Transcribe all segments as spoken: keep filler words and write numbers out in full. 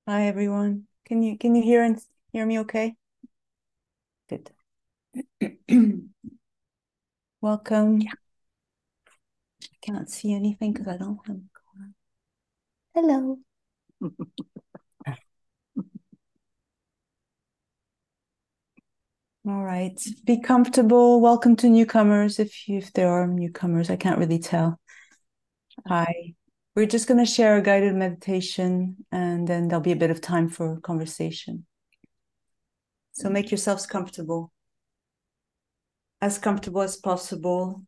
Hi everyone. Can you can you hear and hear me okay? Good. Welcome. Yeah. I can't see anything because I don't have. Hello. All right. Be comfortable. Welcome to newcomers. If you, if there are newcomers, I can't really tell. Hi. We're just going to share a guided meditation and then there'll be a bit of time for conversation. So make yourselves comfortable. As comfortable as possible.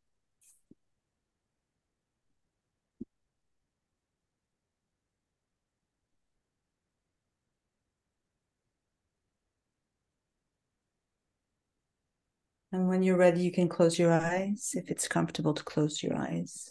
And when you're ready, you can close your eyes if it's comfortable to close your eyes.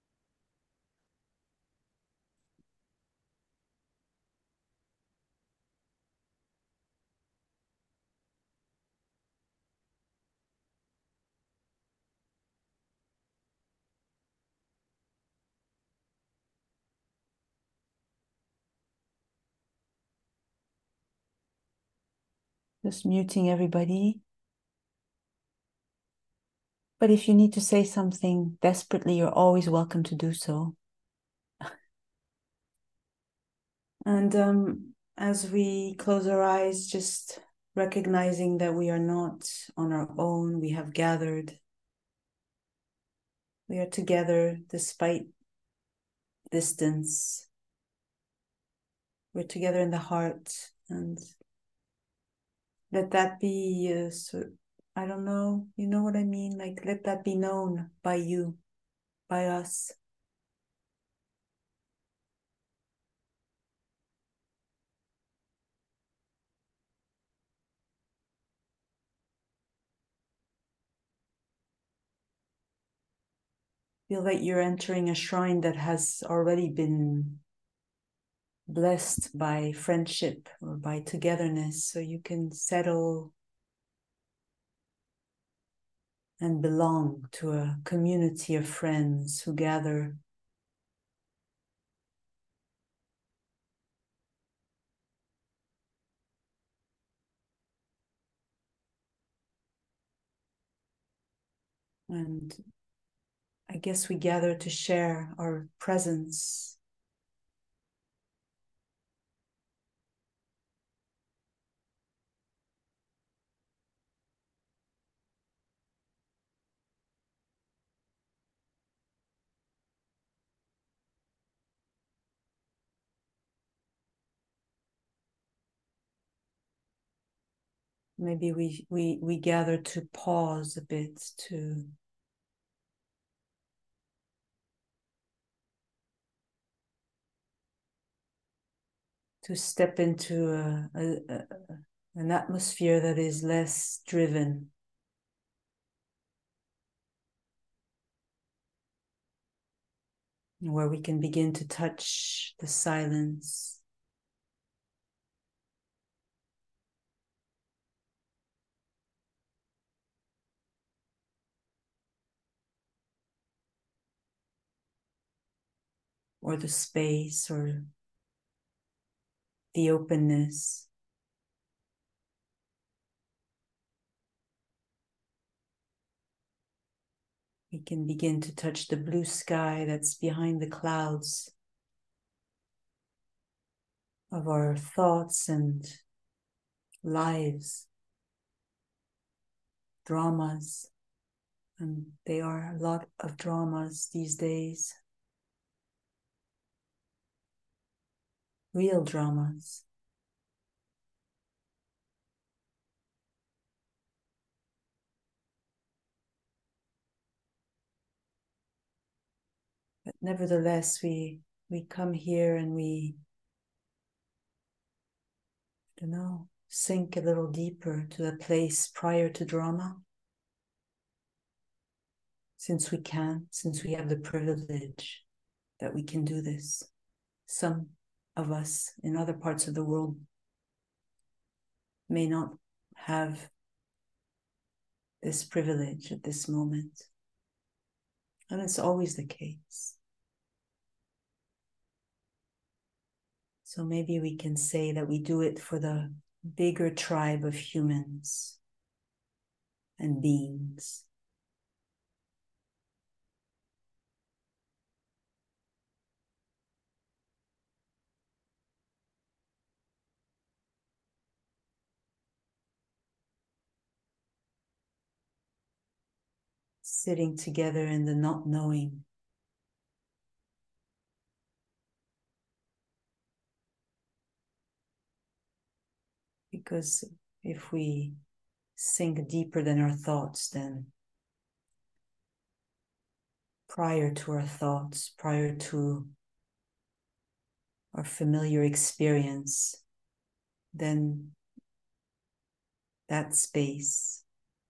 Just muting everybody. But if you need to say something desperately, you're always welcome to do so. And um, as we close our eyes, just recognizing that we are not on our own, we have gathered. We are together despite distance. We're together in the heart, and let that be, uh, so, I don't know, you know what I mean? Like, let that be known by you, by us. Feel that you're entering a shrine that has already been blessed by friendship or by togetherness, so you can settle and belong to a community of friends who gather and I guess we gather to share our presence. Maybe we, we, we gather to pause a bit, to to step into a, a, a, an atmosphere that is less driven, where we can begin to touch the silence, or the space, or the openness. We can begin to touch the blue sky that's behind the clouds of our thoughts and lives, dramas, and there are a lot of dramas these days, real dramas. But nevertheless, we we come here and we, I don't know, sink a little deeper to the place prior to drama, since we can, since we have the privilege that we can do this. Some of us in other parts of the world may not have this privilege at this moment. And it's always the case. So maybe we can say that we do it for the bigger tribe of humans and beings. Sitting together in the not knowing. Because if we sink deeper than our thoughts, then prior to our thoughts, prior to our familiar experience, then that space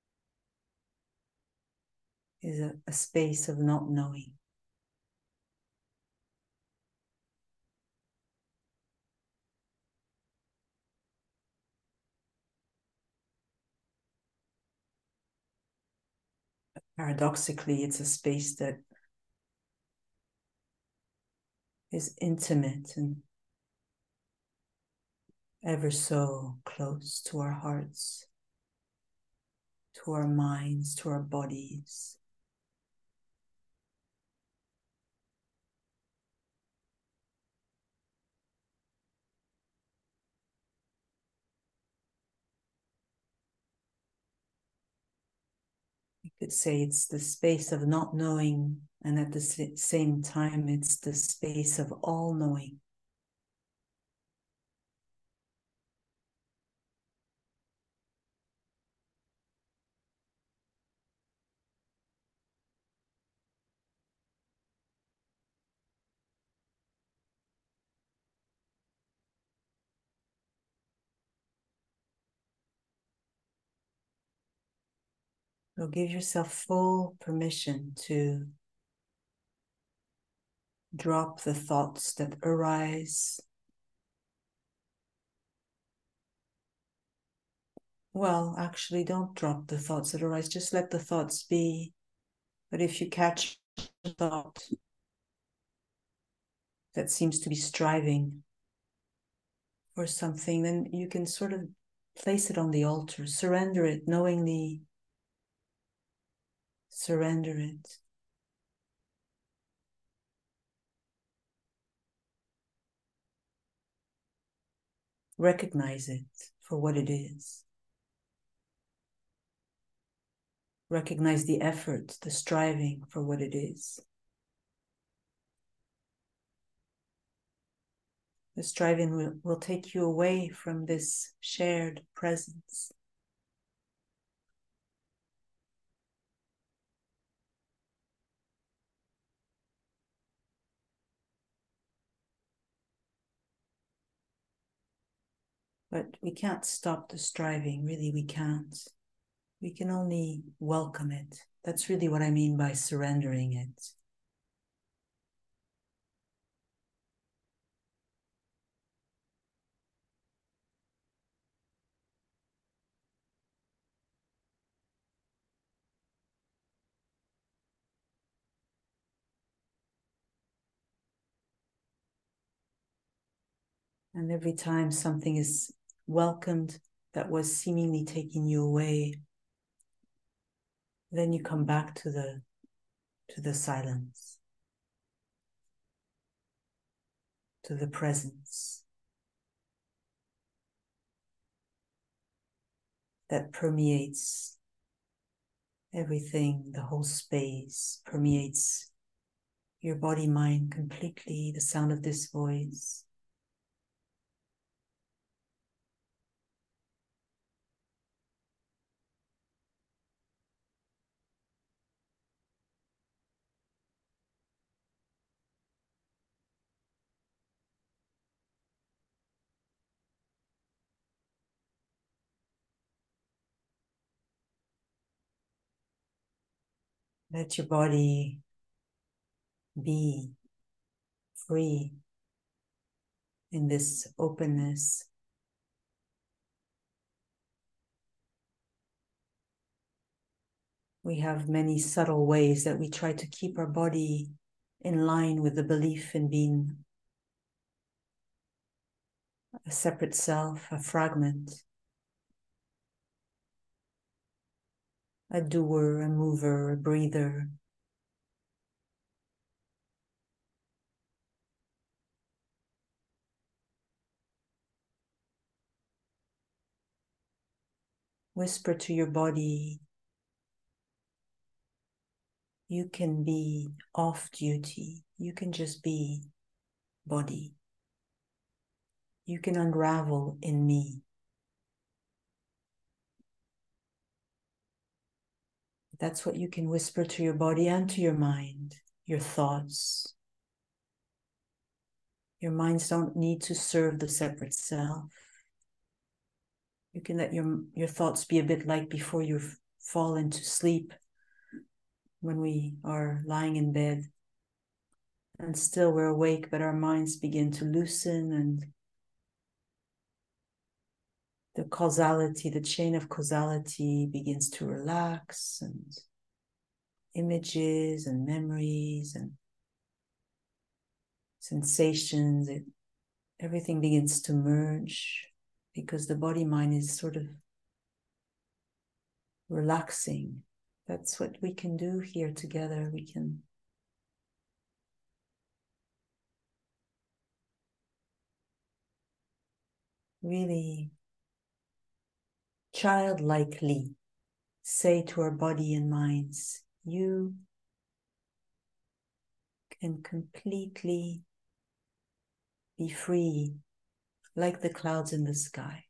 is a, a space of not knowing. Paradoxically, it's a space that is intimate and ever so close to our hearts, to our minds, to our bodies. You could say it's the space of not knowing, and at the same time, it's the space of all knowing. So give yourself full permission to drop the thoughts that arise. Well, actually, don't drop the thoughts that arise. Just let the thoughts be. But if you catch a thought that seems to be striving for something, then you can sort of place it on the altar, surrender it, knowingly surrender it. Recognize it for what it is. Recognize the effort, the striving for what it is. The striving will, will take you away from this shared presence. But we can't stop the striving, really we can't. We can only welcome it. That's really what I mean by surrendering it. And every time something is welcomed that was seemingly taking you away, then you come back to the to the silence, to the presence that permeates everything, the whole space, permeates your body, mind completely, the sound of this voice. Let your body be free in this openness. We have many subtle ways that we try to keep our body in line with the belief in being a separate self, a fragment, a doer, a mover, a breather. Whisper to your body, you can be off duty. You can just be body. You can unravel in me. That's what you can whisper to your body and to your mind, your thoughts. Your minds don't need to serve the separate self. You can let your, your thoughts be a bit like before you fall into sleep, when we are lying in bed and still we're awake, but our minds begin to loosen and the causality, the chain of causality begins to relax, and images and memories and sensations, it, everything begins to merge because the body-mind is sort of relaxing. That's what we can do here together. We can really childlikely say to our body and minds, you can completely be free like the clouds in the sky.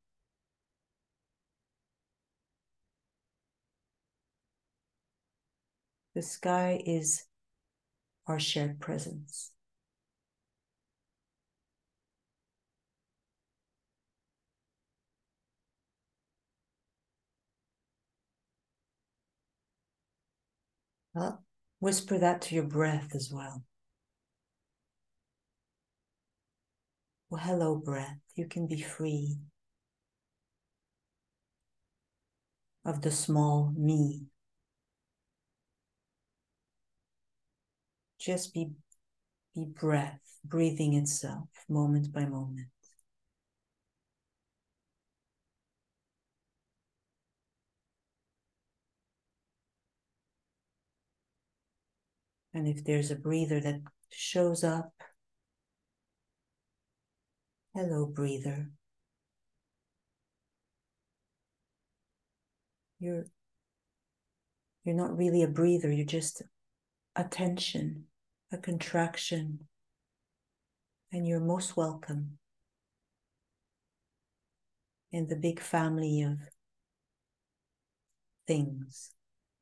The sky is our shared presence. Well, whisper that to your breath as well. Well, hello, breath. You can be free of the small me. Just be, be breath, breathing itself, moment by moment. And if there's a breather that shows up, hello, breather. You're, you're not really a breather, you're just a tension, a contraction, and you're most welcome in the big family of things.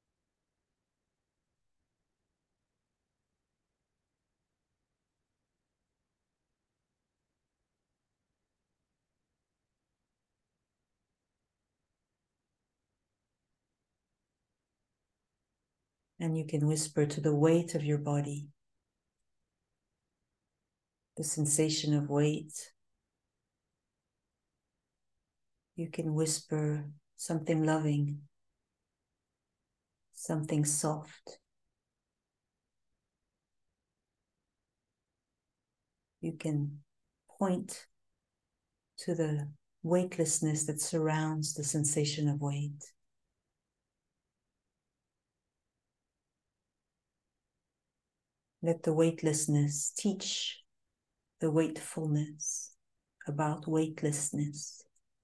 And you can whisper to the weight of your body, the sensation of weight. You can whisper something loving, something soft. You can point to the weightlessness that surrounds the sensation of weight. Let the weightlessness teach the weightfulness about weightlessness.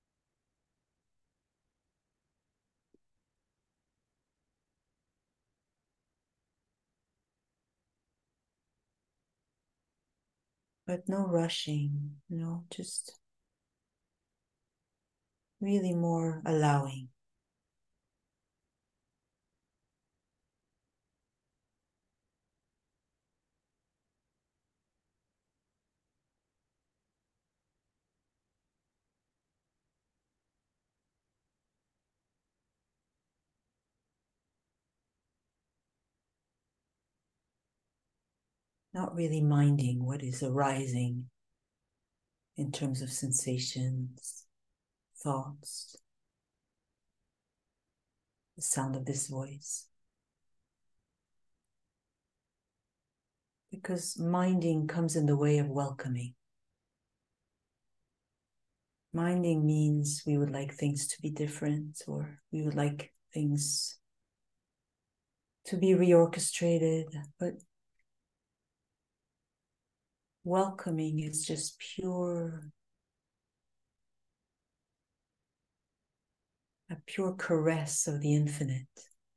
But no rushing, you know, just really more allowing. Not really minding what is arising in terms of sensations, thoughts, the sound of this voice. Because minding comes in the way of welcoming. minding means we would like things to be different, or we would like things to be reorchestrated, but welcoming is just pure, a pure caress of the infinite.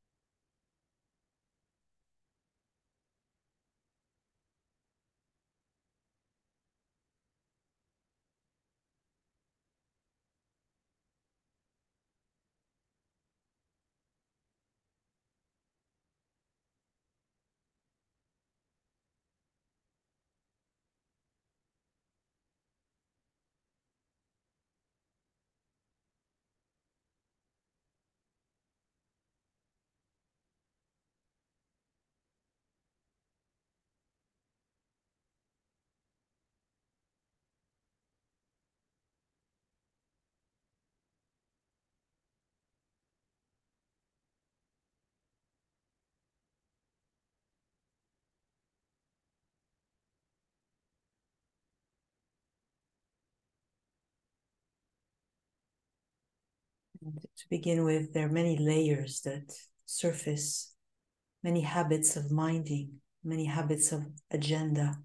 And to begin with, there are many layers that surface, many habits of minding, many habits of agenda,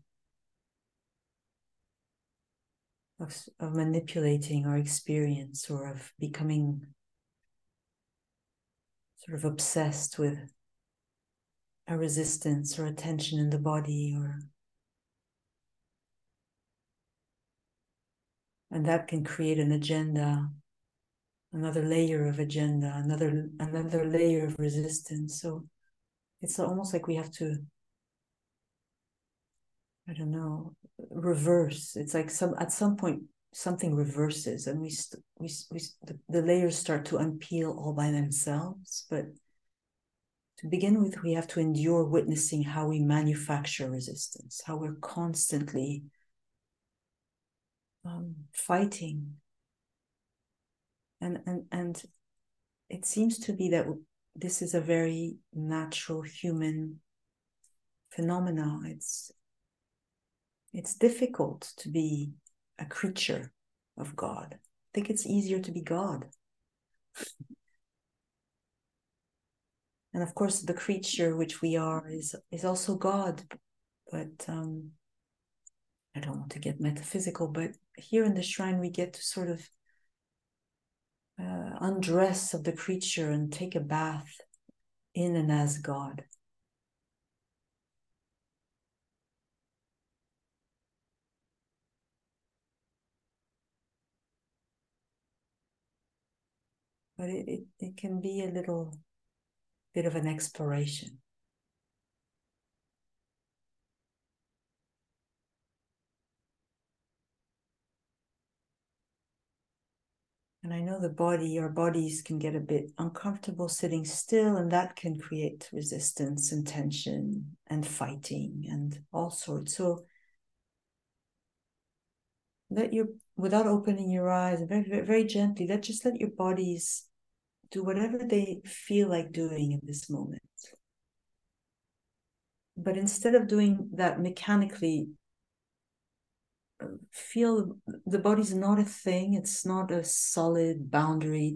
of, of manipulating our experience, or of becoming sort of obsessed with a resistance or a tension in the body, or and that can create an agenda, another layer of agenda, another another layer of resistance. So it's almost like we have to, I don't know, reverse. It's like some at some point something reverses, and we st- we we the, the layers start to unpeel all by themselves. But to begin with, we have to endure witnessing how we manufacture resistance, how we're constantly um, fighting, and and and it seems to be that this is a very natural human phenomena. It's it's difficult to be a creature of God. I think it's easier to be God. And of course, the creature which we are is, is also God. But um, I don't want to get metaphysical, but here in the shrine, we get to sort of uh, undress of the creature and take a bath in and as God. But it, it, it can be a little bit of an exploration. And I know the body, our bodies can get a bit uncomfortable sitting still, and that can create resistance and tension and fighting and all sorts. So let your, without opening your eyes, very, very, very gently, let just let your bodies do whatever they feel like doing in this moment. But instead of doing that mechanically, feel the body's not a thing. It's not a solid boundary,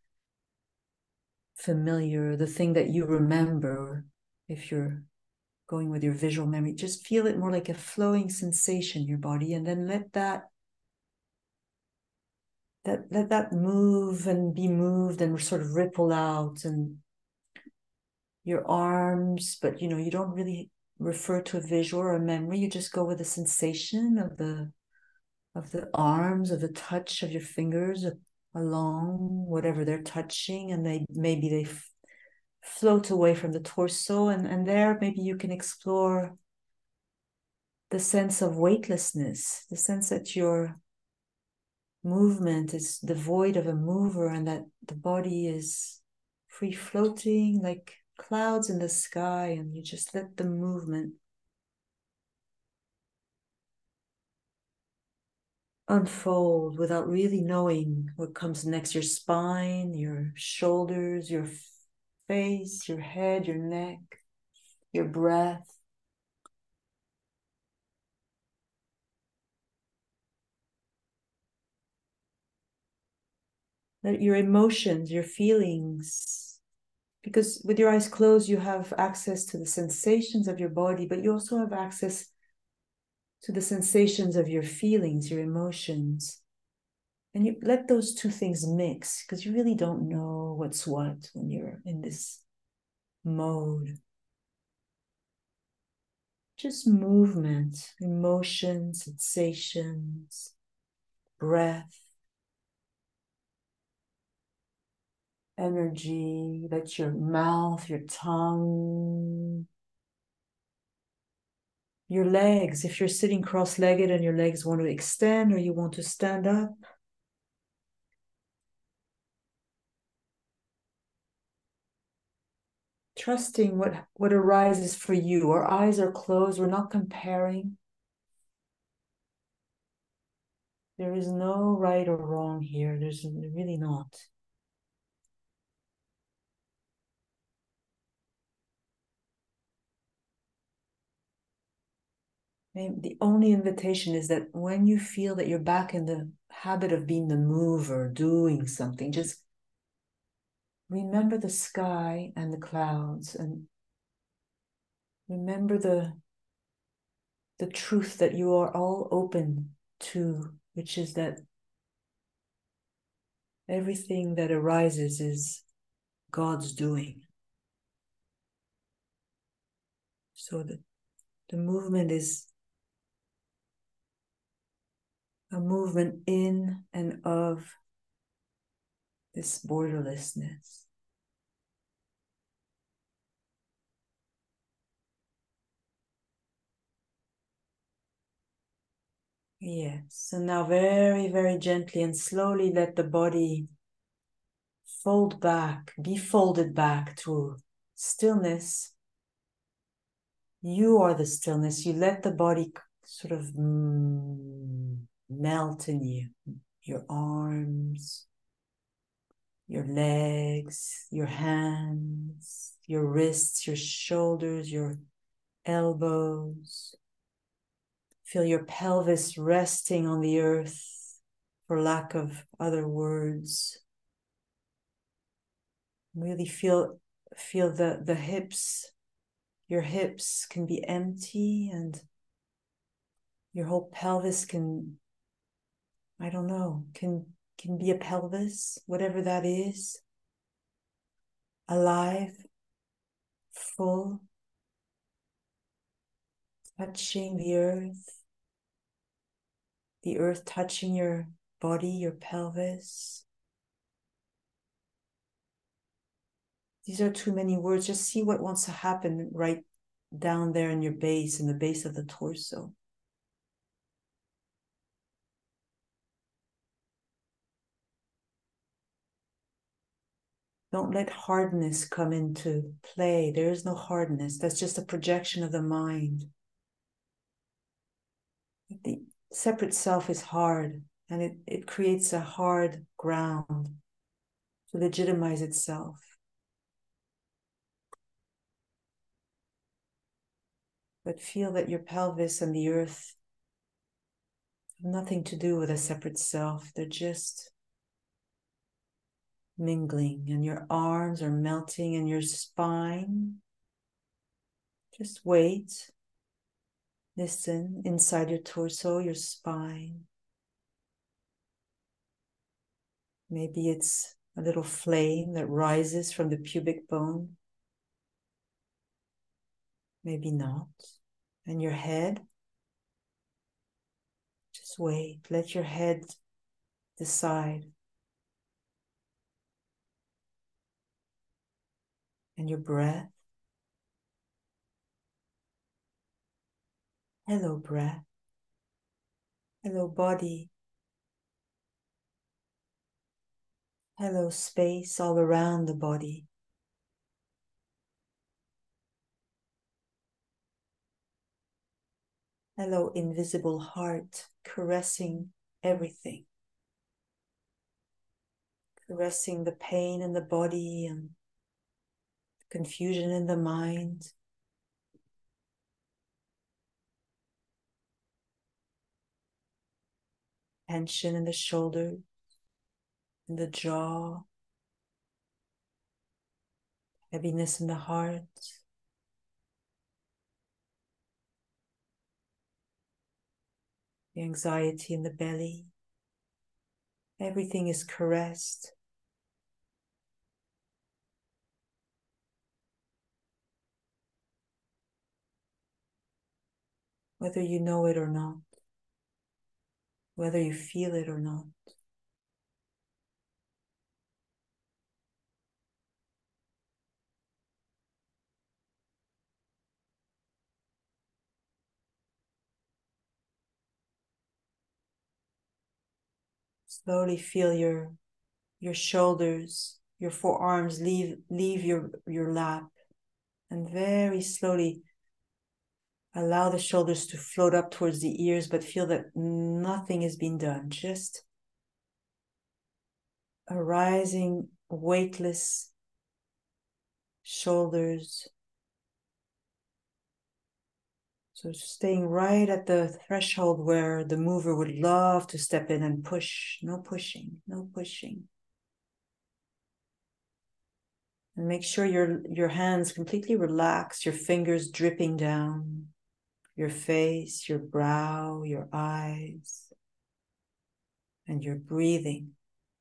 familiar, the thing that you remember if you're going with your visual memory. Just feel it more like a flowing sensation in your body, and then let that that let that move and be moved and sort of ripple out, and your arms, but you know, you don't really refer to a visual or a memory. You just go with the sensation of the of the arms, of the touch of your fingers along whatever they're touching, and they maybe they f- float away from the torso, and and there maybe you can explore the sense of weightlessness, the sense that your movement is devoid of a mover, and that the body is free floating like clouds in the sky, and you just let the movement unfold without really knowing what comes next. Your spine, your shoulders, your face, your head, your neck, your breath. Let your emotions, your feelings, because with your eyes closed, you have access to the sensations of your body, but you also have access to the sensations of your feelings, your emotions. And you let those two things mix, because you really don't know what's what when you're in this mode. Just movement, emotion, sensations, breath, energy. Let your mouth, your tongue, your legs. If you're sitting cross-legged and your legs want to extend or you want to stand up, trusting what, what arises for you. Our eyes are closed. We're not comparing. There is no right or wrong here. There's really not. The only invitation is that when you feel that you're back in the habit of being the mover, doing something, just remember the sky and the clouds, and remember the, the truth that you are all open to, which is that everything that arises is God's doing. So the, the movement is a movement in and of this borderlessness. Yes. So now very, very gently and slowly let the body fold back, be folded back to stillness. You are the stillness. You let the body sort of mm, melt in you. Your arms, your legs, your hands, your wrists, your shoulders, your elbows. Feel your pelvis resting on the earth, for lack of other words. Really feel, feel the, the hips. Your hips can be empty and your whole pelvis can, I don't know, can, can be a pelvis, whatever that is. Alive, full, touching the earth. The earth touching your body, your pelvis. These are too many words. Just see what wants to happen right down there in your base, in the base of the torso. Don't let hardness come into play. There is no hardness. That's just a projection of the mind. The separate self is hard, and it, it creates a hard ground to legitimize itself. But feel that your pelvis and the earth have nothing to do with a separate self. They're just mingling, and your arms are melting in your spine. Just wait. Listen inside your torso, your spine. Maybe it's a little flame that rises from the pubic bone. Maybe not. And your head, just wait. Let your head decide. And your breath. Hello, breath. Hello, body. Hello, space all around the body. Hello, invisible heart, caressing everything. Caressing the pain in the body and confusion in the mind. Tension in the shoulder. in the jaw, heaviness in the heart, the anxiety in the belly. Everything is caressed. Whether you know it or not, whether you feel it or not. Slowly feel your, your shoulders, your forearms leave, leave your, your lap, and very slowly allow the shoulders to float up towards the ears, but feel that nothing is being done. Just a rising, weightless shoulders. So staying right at the threshold where the mover would love to step in and push. No pushing, no pushing. And make sure your, your hands completely relaxed, your fingers dripping down, your face, your brow, your eyes, and you're breathing.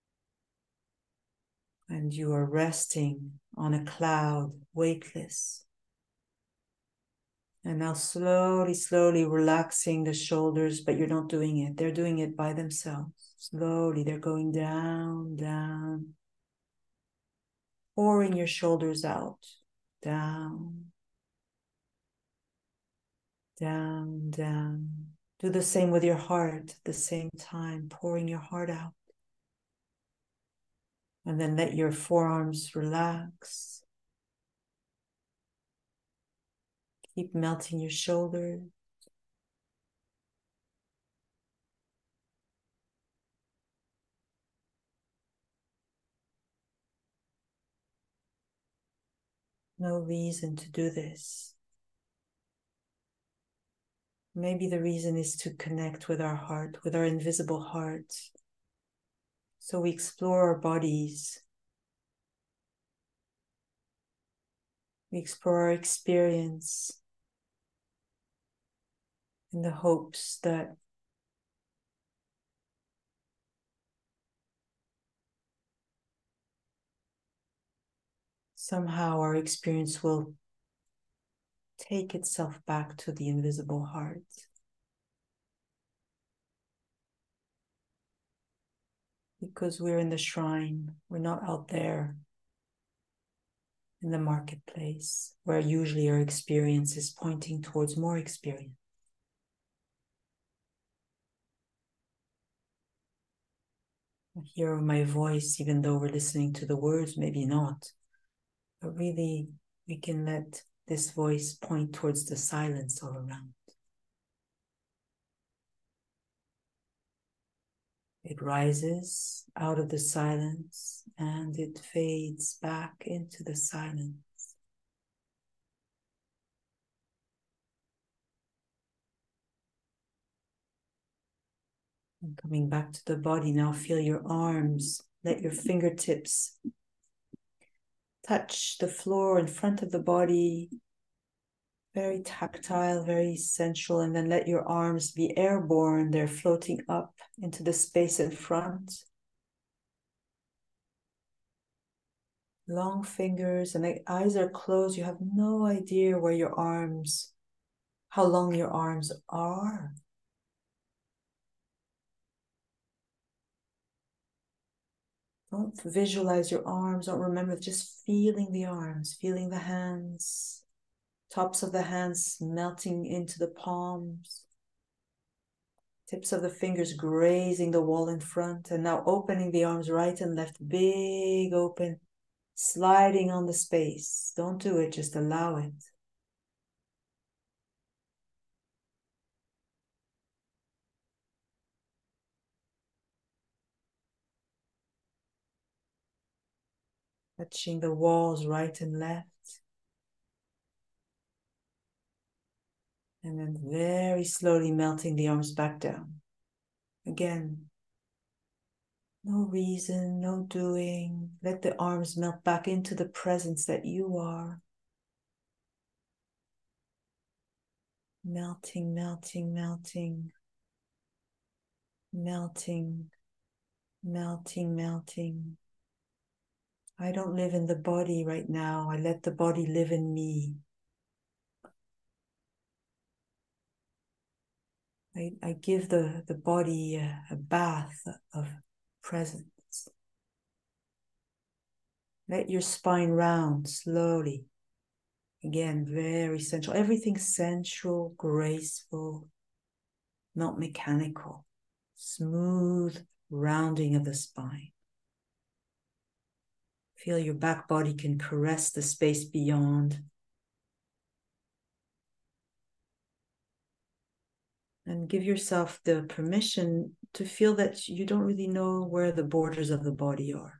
And you are resting on a cloud, weightless. And now slowly, slowly relaxing the shoulders, but you're not doing it. They're doing it by themselves. Slowly, they're going down, down, pouring your shoulders out, down, down, down. Do the same with your heart at the same time, pouring your heart out. And then let your forearms relax. Keep melting your shoulders. No reason to do this. Maybe the reason is to connect with our heart, with our invisible heart. So we explore our bodies. We explore our experience in the hopes that somehow our experience will take itself back to the invisible heart. Because we're in the shrine, we're not out there in the marketplace, where usually our experience is pointing towards more experience. Hear my voice, even though we're listening to the words, maybe not. But really, we can let this voice point towards the silence all around. It rises out of the silence and it fades back into the silence. And coming back to the body, now feel your arms. Let your fingertips touch the floor in front of the body. Very tactile, very sensual. And then let your arms be airborne. They're floating up into the space in front. Long fingers, and the eyes are closed. You have no idea where your arms, how long your arms are. Don't visualize your arms. Don't remember, just feeling the arms, feeling the hands, tops of the hands melting into the palms, tips of the fingers grazing the wall in front, and now opening the arms right and left, big open, sliding on the space. Don't do it, just allow it. Touching the walls right and left. And then very slowly melting the arms back down. Again, No reason, no doing. Let the arms melt back into the presence that you are. Melting, melting, melting. Melting, melting, melting. I don't live in the body right now. I let the body live in me. I, I give the, the body a, a bath of presence. Let your spine round slowly. Again, very sensual. Everything sensual, graceful, not mechanical. Smooth rounding of the spine. Feel your back body can caress the space beyond. And give yourself the permission to feel that you don't really know where the borders of the body are.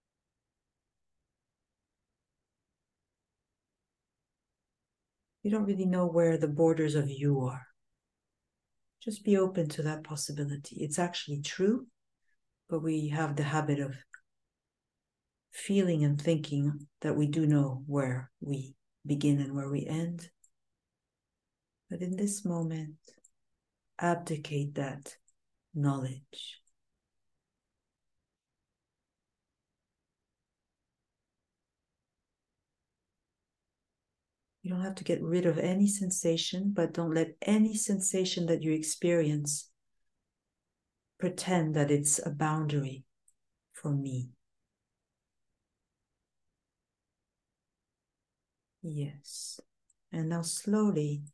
You don't really know where the borders of you are. Just be open to that possibility. It's actually true, but we have the habit of feeling and thinking that we do know where we begin and where we end. But in this moment, abdicate that knowledge. You don't have to get rid of any sensation, but don't let any sensation that you experience pretend that it's a boundary for me. Yes. And now slowly,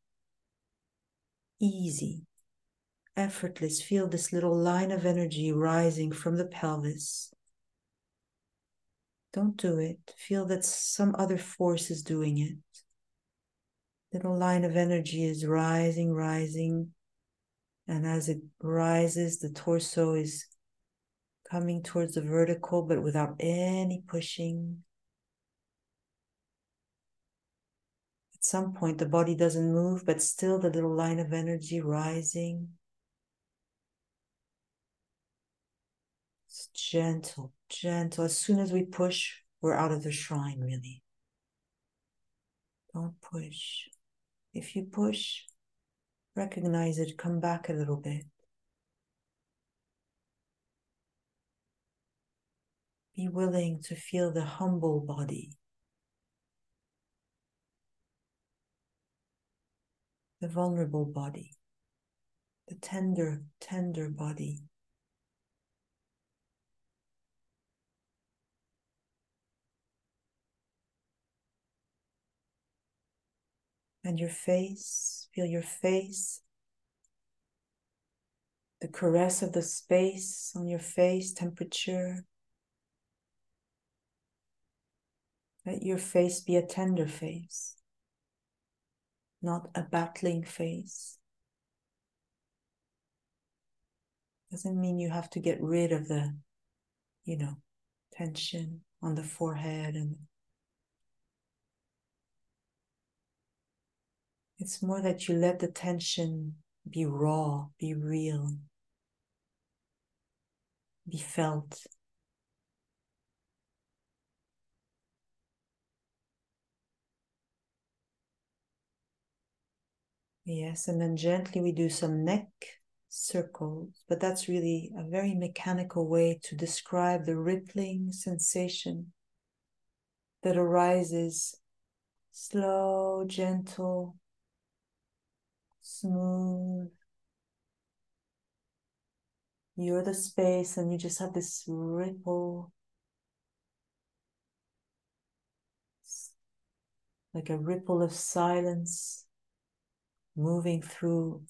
easy, effortless, feel this little line of energy rising from the pelvis. Don't do it. Feel that some other force is doing it. Little line of energy is rising, rising. And as it rises, the torso is coming towards the vertical, but without any pushing. At some point, the body doesn't move, but still the little line of energy rising. It's gentle, gentle. As soon as we push, we're out of the shrine, really. Don't push. If you push, recognize it, come back a little bit. Be willing to feel the humble body, the vulnerable body, the tender, tender body. And your face, feel your face, the caress of the space on your face, temperature. Let your face be a tender face, not a battling face. Doesn't mean you have to get rid of the, you know, tension on the forehead. And it's more that you let the tension be raw, be real, be felt. Yes, and then gently we do some neck circles, but that's really a very mechanical way to describe the rippling sensation that arises, slow, gentle, smooth. You're the space and you just have this ripple, like a ripple of silence moving through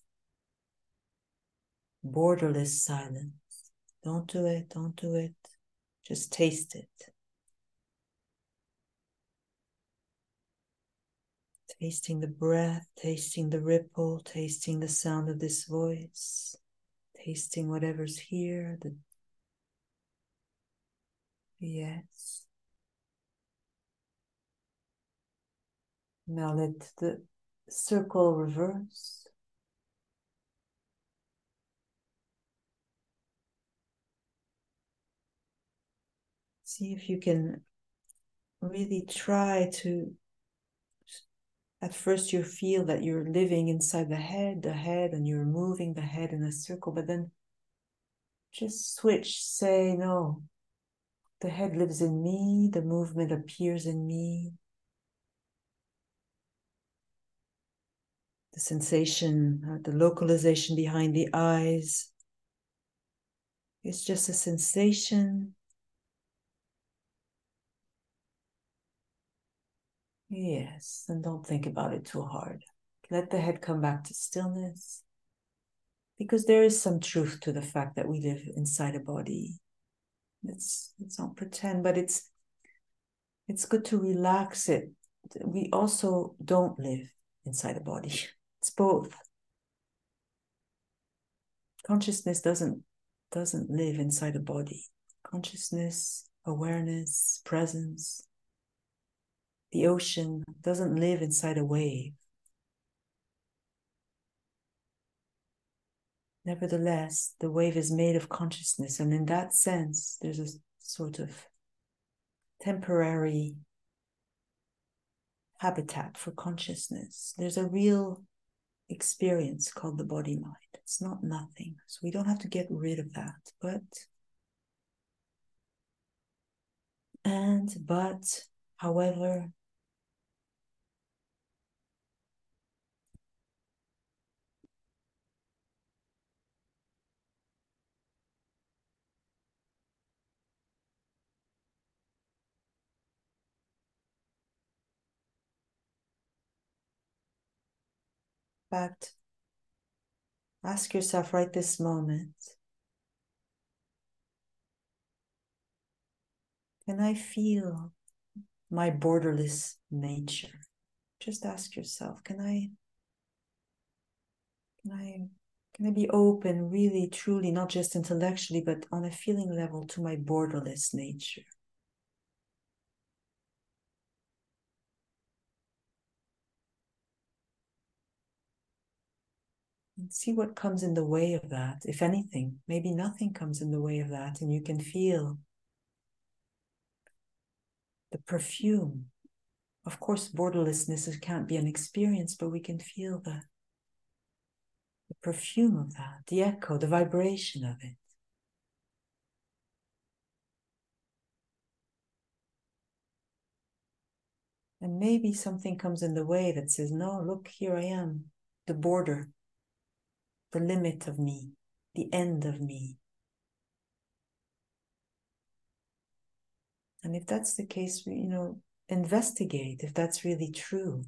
borderless silence. Don't do it, don't do it. Just taste it. Tasting the breath, tasting the ripple, tasting the sound of this voice, tasting whatever's here. The... Yes. Now let the circle reverse. See if you can really try to, at first you feel that you're living inside the head, the head, and you're moving the head in a circle, but then just switch, say, no, the head lives in me, the movement appears in me. The sensation, uh, the localization behind the eyes, it's just a sensation. Yes, and don't think about it too hard. Let the head come back to stillness. Because there is some truth to the fact that we live inside a body. Let's, let's not pretend, but it's, it's good to relax it. We also don't live inside a body. It's both. Consciousness doesn't, doesn't live inside a body. Consciousness, awareness, presence. The ocean doesn't live inside a wave. Nevertheless, the wave is made of consciousness, and in that sense, there's a sort of temporary habitat for consciousness. There's a real experience called the body-mind. It's not nothing, so we don't have to get rid of that. But, and, but, however, in fact, ask yourself right this moment, can I feel my borderless nature? Just ask yourself, can I, can I, can I be open, really, truly, not just intellectually, but on a feeling level to my borderless nature? And see what comes in the way of that, if anything. Maybe nothing comes in the way of that, and you can feel the perfume. Of course, borderlessness can't be an experience, but we can feel the, the perfume of that, the echo, the vibration of it. And maybe something comes in the way that says, no, look, here I am, the border, the limit of me, the end of me. And if that's the case, you know, investigate if that's really true.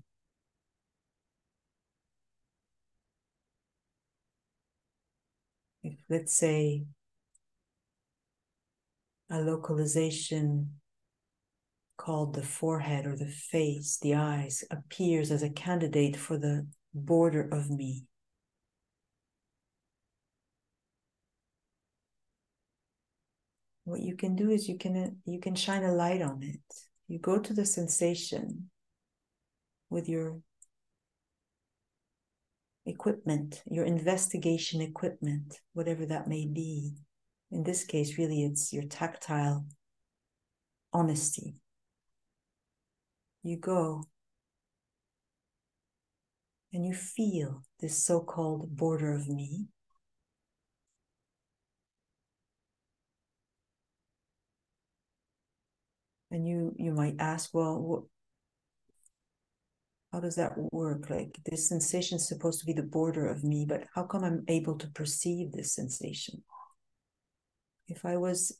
If, let's say, a localization called the forehead or the face, the eyes, appears as a candidate for the border of me. What you can do is you can, you can shine a light on it. You go to the sensation with your equipment, your investigation equipment, whatever that may be. In this case, really, it's your tactile honesty. You go and you feel this so-called border of me. And you, you might ask, well, what, how does that work? Like, this sensation is supposed to be the border of me, but how come I'm able to perceive this sensation? If I was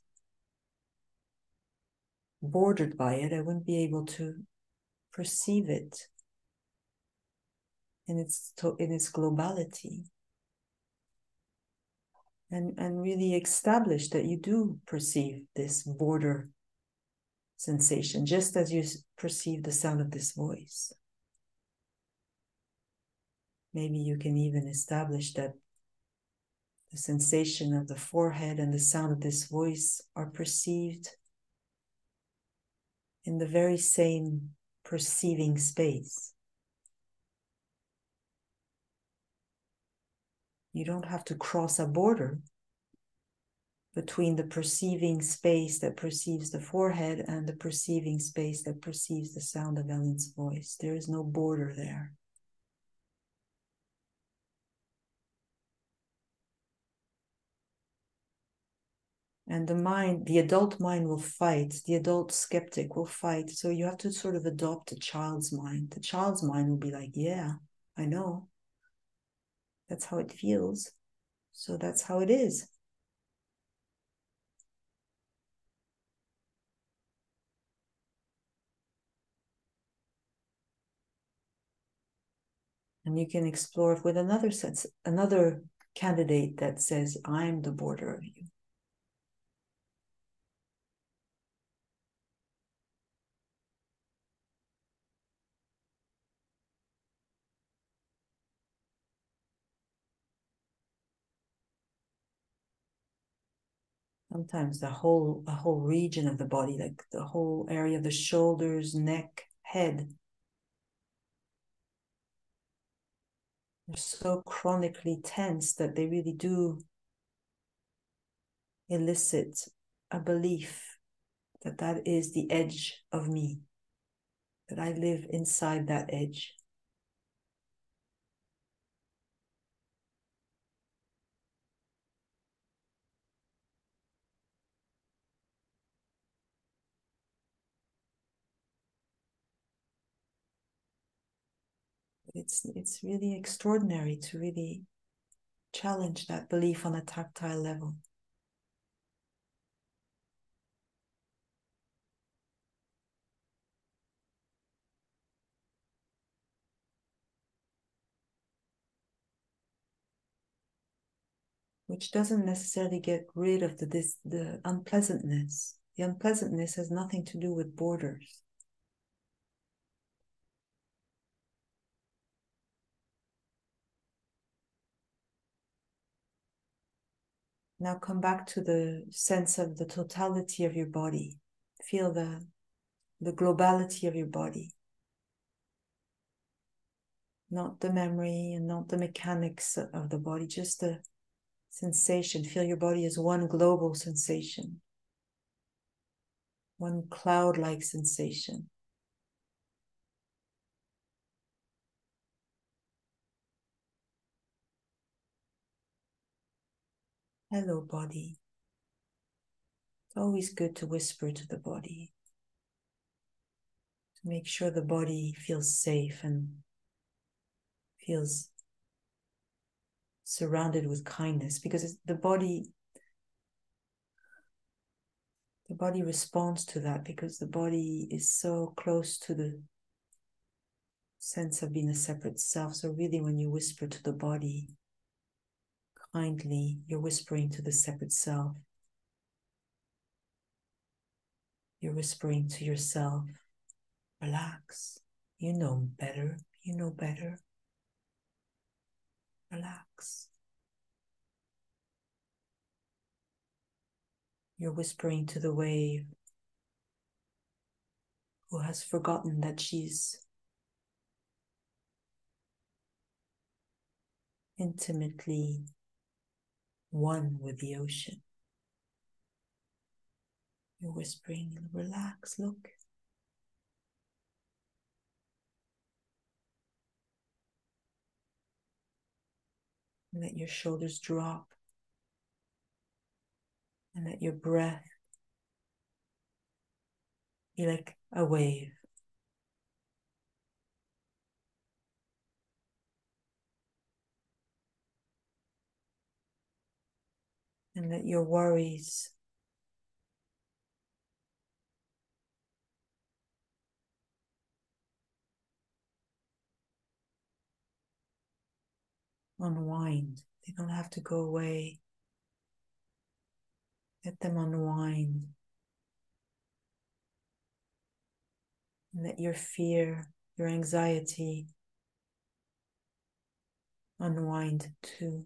bordered by it, I wouldn't be able to perceive it in its, in its globality. And, and really establish that you do perceive this border sensation, just as you perceive the sound of this voice. Maybe you can even establish that the sensation of the forehead and the sound of this voice are perceived in the very same perceiving space. You don't have to cross a border between the perceiving space that perceives the forehead and the perceiving space that perceives the sound of Ellen's voice. There is no border there. And the mind, the adult mind will fight. The adult skeptic will fight. So you have to sort of adopt a child's mind. The child's mind will be like, yeah, I know. That's how it feels. So that's how it is. And you can explore it with another sense, another candidate that says, I'm the border of you. Sometimes the whole a whole region of the body, like the whole area of the shoulders, neck, head, they're so chronically tense that they really do elicit a belief that that is the edge of me, that I live inside that edge. It's it's really extraordinary to really challenge that belief on a tactile level. Which doesn't necessarily get rid of the this the unpleasantness. The unpleasantness has nothing to do with borders. Now come back to the sense of the totality of your body. Feel the, the globality of your body. Not the memory and not the mechanics of the body, just the sensation. Feel your body as one global sensation, one cloud-like sensation. Hello, body. It's always good to whisper to the body, to make sure the body feels safe and feels surrounded with kindness, because the body the body responds to that, because the body is so close to the sense of being a separate self. So really, when you whisper to the body kindly, you're whispering to the separate self. You're whispering to yourself, relax. You know better. You know better. Relax. You're whispering to the wave who has forgotten that she's intimately one with the ocean. You're whispering, relax, look. And let your shoulders drop. And let your breath be like a wave. And let your worries unwind. They don't have to go away. Let them unwind. And let your fear, your anxiety unwind too.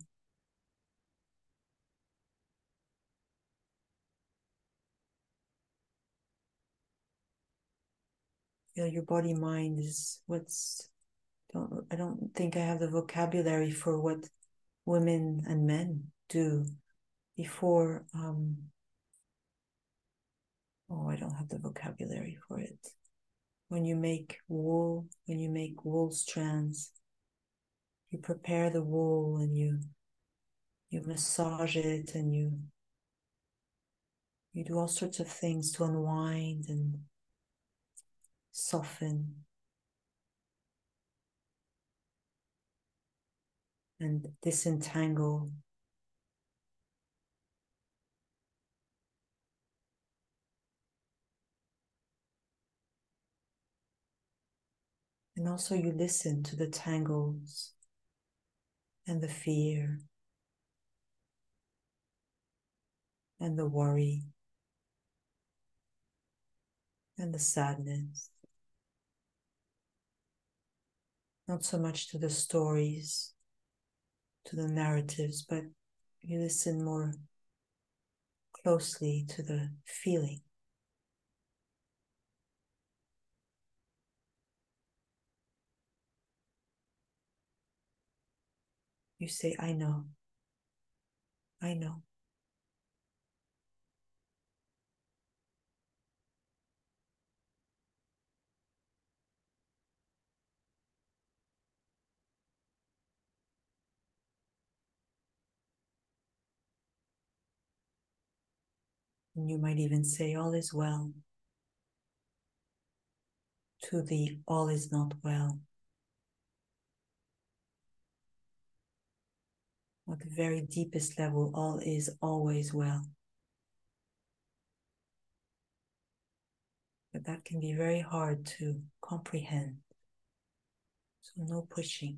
Feel your body mind is what's, don't, I don't think I have the vocabulary for what women and men do before, um, oh, I don't have the vocabulary for it. When you make wool, when you make wool strands, you prepare the wool and you you massage it and you you do all sorts of things to unwind and soften and disentangle. And also you listen to the tangles and the fear and the worry and the sadness. Not so much to the stories, to the narratives, but you listen more closely to the feeling. You say, I know, I know. And you might even say, all is well, to the all is not well. At the very deepest level, all is always well. But that can be very hard to comprehend. So no pushing.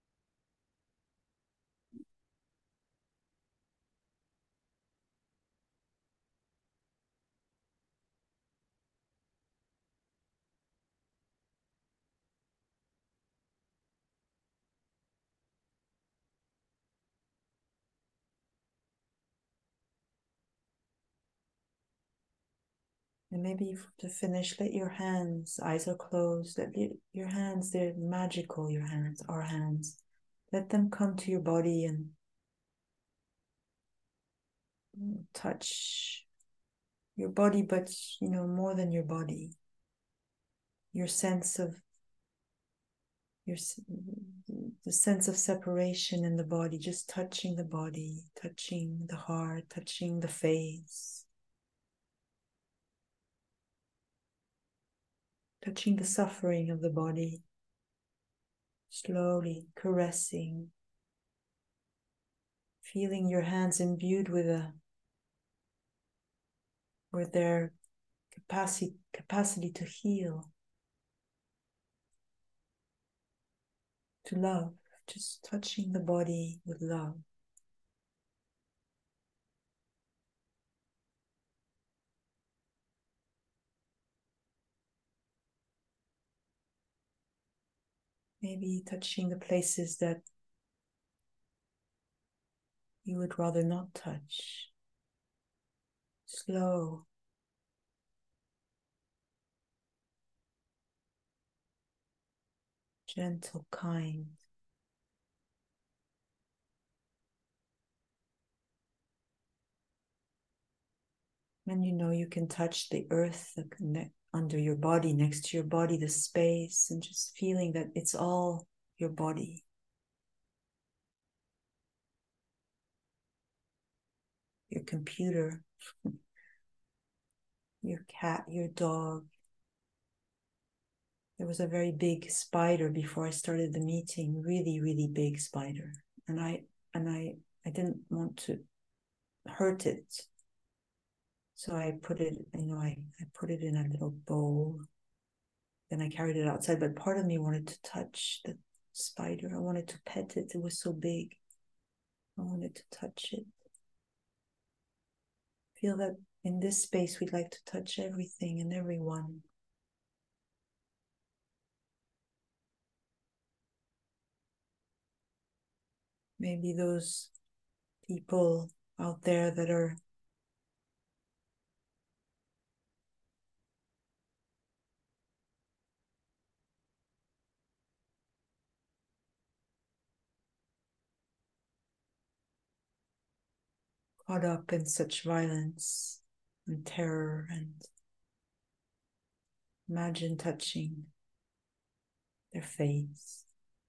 And maybe to finish, let your hands, eyes are closed, let your hands, they're magical, your hands, our hands. Let them come to your body and touch your body, but, you know, more than your body. Your sense of, your the sense of separation in the body, just touching the body, touching the heart, touching the face. Touching the suffering of the body, slowly caressing, feeling your hands imbued with a with their capacity capacity to heal, to love, just touching the body with love. Maybe touching the places that you would rather not touch. Slow. Gentle, kind. And you know you can touch the earth under your body, next to your body, the space, and just feeling that it's all your body. Your computer, your cat, your dog. There was a very big spider before I started the meeting, really, really big spider. And I and I I didn't want to hurt it. So I put it, you know, I, I put it in a little bowl. Then I carried it outside, but part of me wanted to touch the spider. I wanted to pet it. It was so big. I wanted to touch it. Feel that in this space, we'd like to touch everything and everyone. Maybe those people out there that are caught up in such violence and terror, and imagine touching their face,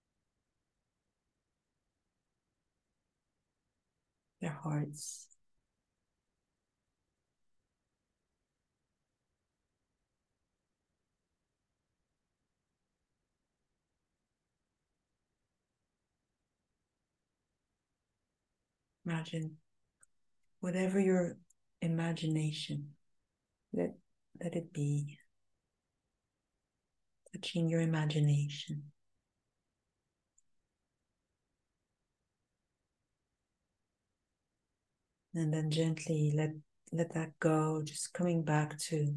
their hearts. Imagine whatever your imagination, let, let it be, touching your imagination. And then gently let, let that go, just coming back to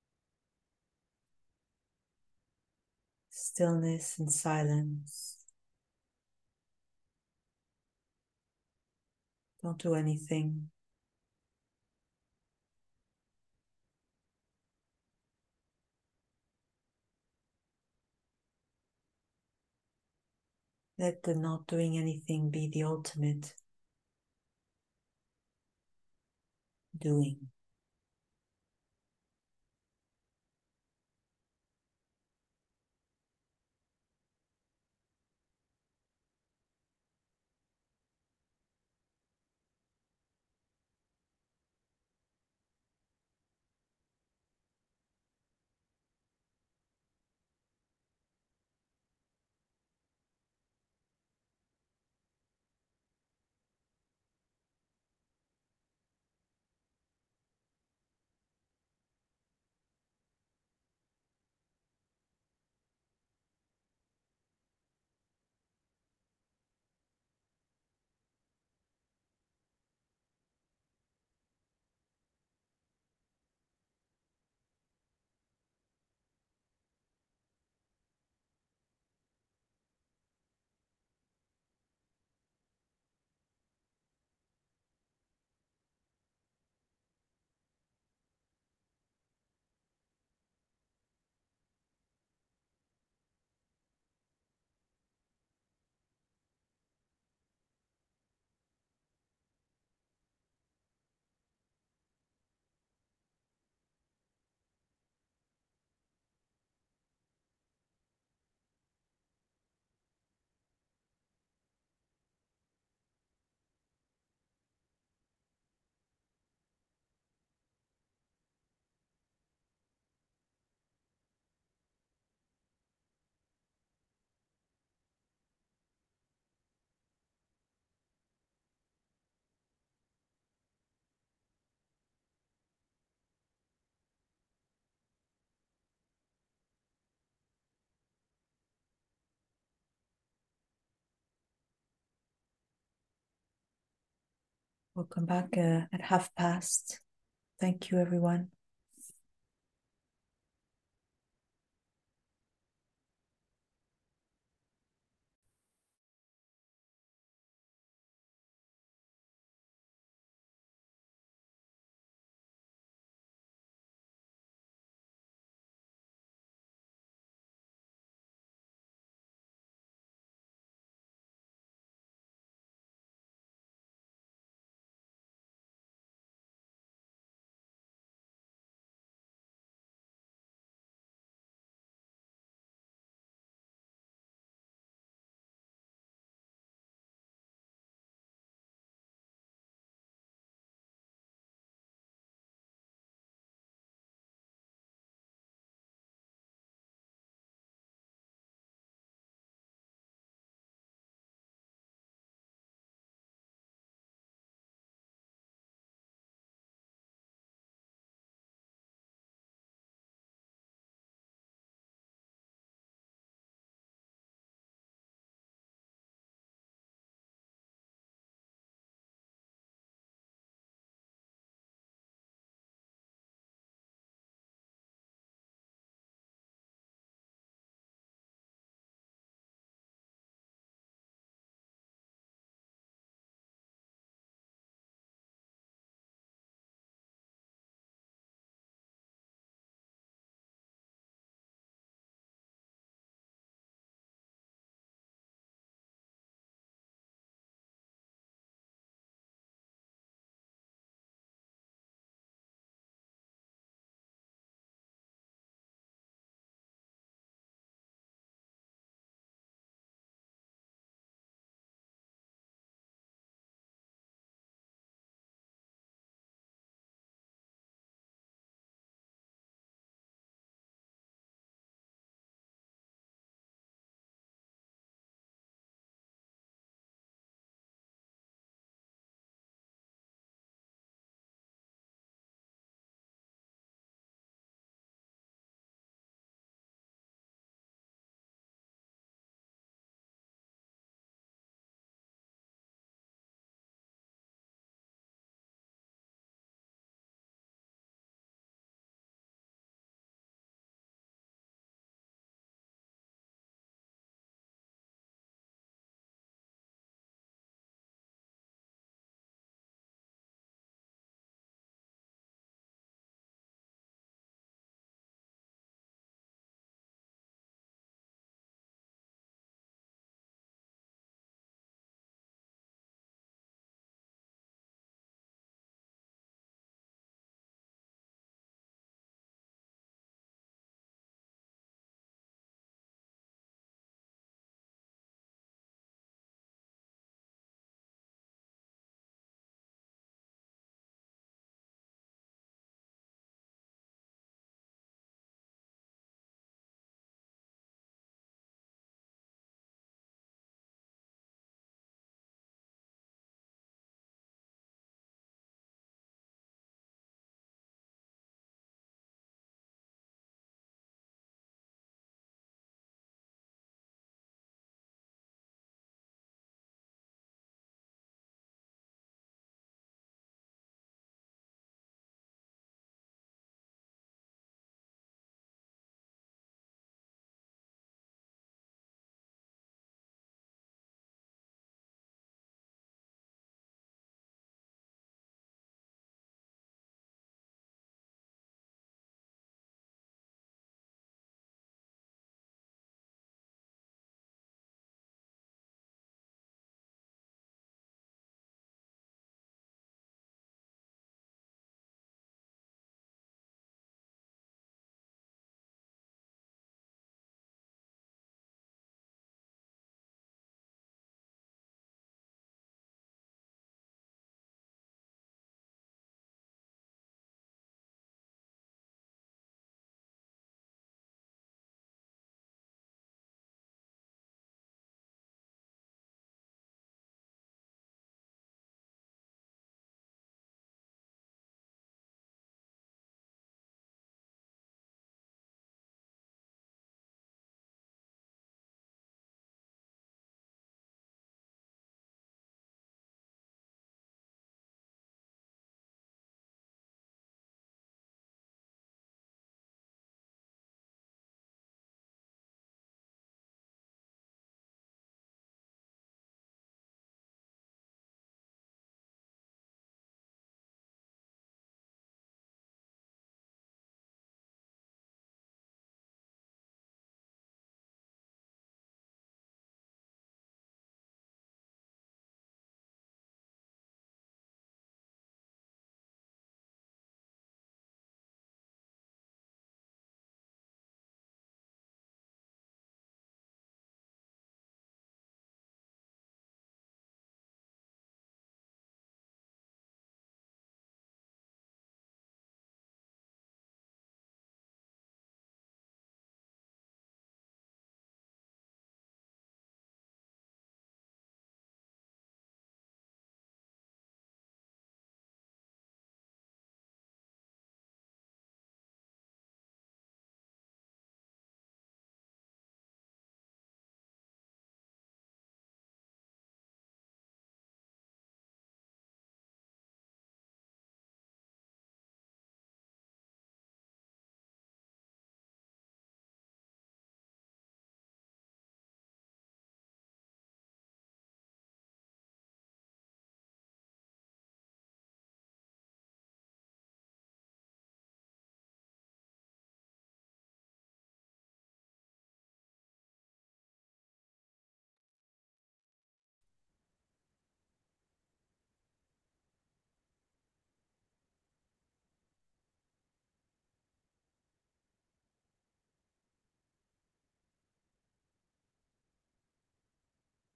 stillness and silence. Don't do anything. Let the not doing anything be the ultimate doing. We'll come back uh, at half past. Thank you, everyone.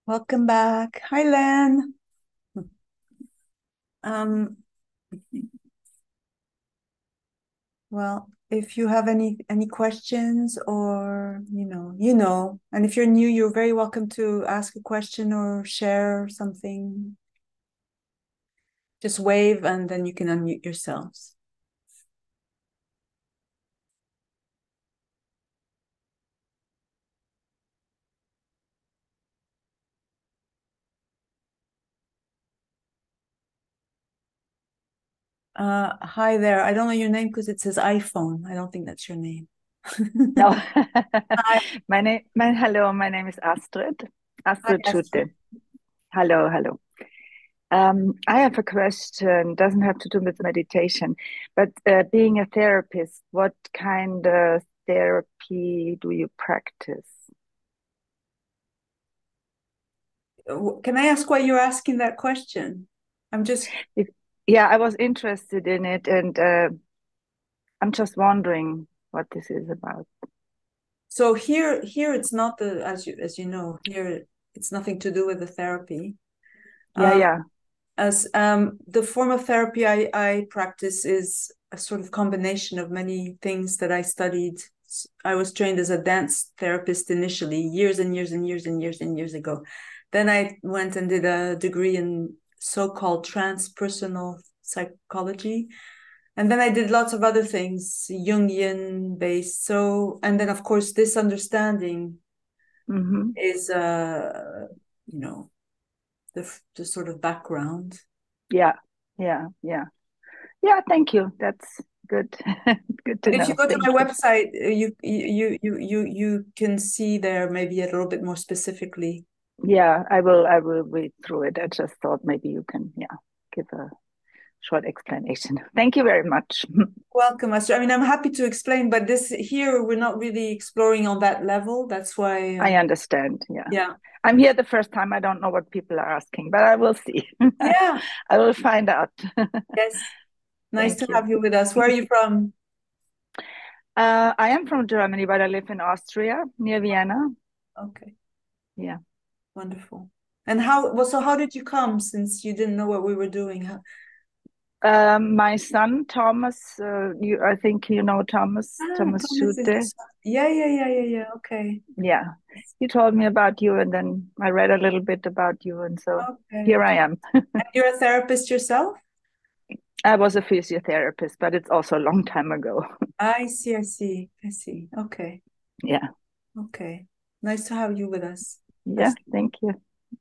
Welcome back. Hi, Len. Um, well, if you have any any questions or you know, you know, and if you're new, you're very welcome to ask a question or share something. Just wave and then you can unmute yourselves. Uh, hi there. I don't know your name because it says iPhone. I don't think that's your name. No, Hi, my name, my hello, my name is Astrid, hi, Astrid Astrid. Schute. Hello, hello. Um, I have a question. Doesn't have to do with meditation, but uh, being a therapist, what kind of therapy do you practice? Can I ask why you're asking that question? I'm just If, yeah, I was interested in it, and uh, I'm just wondering what this is about. so here here it's not the as you as you know, here it's nothing to do with the therapy. Yeah, Um, yeah. as um, the form of therapy I, I practice is a sort of combination of many things that I studied. I was trained as a dance therapist initially, years and years and years and years and years ago. Then I went and did a degree in so-called transpersonal psychology. And then I did lots of other things, Jungian based. So, and then of course, this understanding Mm-hmm. is, uh, you know, the, the sort of background. Yeah, yeah, yeah. Yeah, thank you. That's good. Good to But if you know. go to my Thank you. website, uh, you you you you you can see there maybe a little bit more specifically. Yeah, I will I will read through it. I just thought maybe you can, yeah, give a short explanation. Thank you very much. Welcome, Master. I mean, I'm happy to explain, but this here we're not really exploring on that level. That's why, I uh, understand. Yeah. yeah, I'm here the first time. I don't know what people are asking, but I will see. yeah, I will find out. yes. Nice Thank to you. have you with us. Where are you from? Uh, I am from Germany, but I live in Austria near Vienna. Okay, Yeah. wonderful. And how, well, so how did you come since you didn't know what we were doing? How, Um, my son Thomas, uh, you, I think you know Thomas, ah, Thomas Thomas is your Schute. son. Yeah, yeah, yeah, yeah, yeah. Okay. Yeah, he told me about you, and then I read a little bit about you, and so Okay. here I am. And you're a therapist yourself? I was a physiotherapist, but it's also a long time ago. I see, I see, I see. Okay, Yeah, okay. Nice to have you with us. yeah, That's thank you.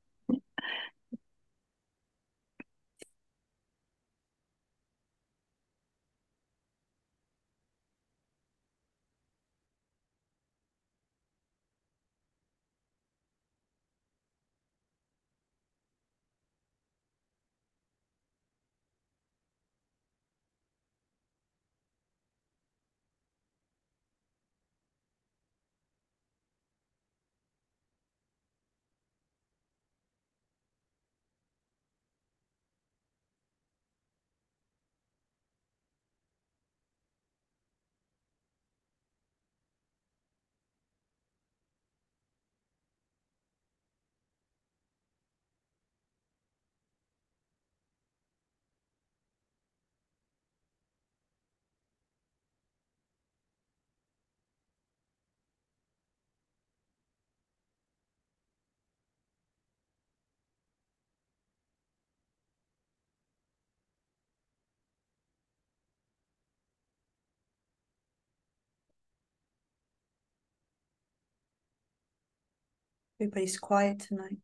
everybody's quiet tonight.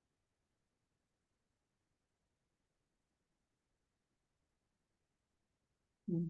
Mm.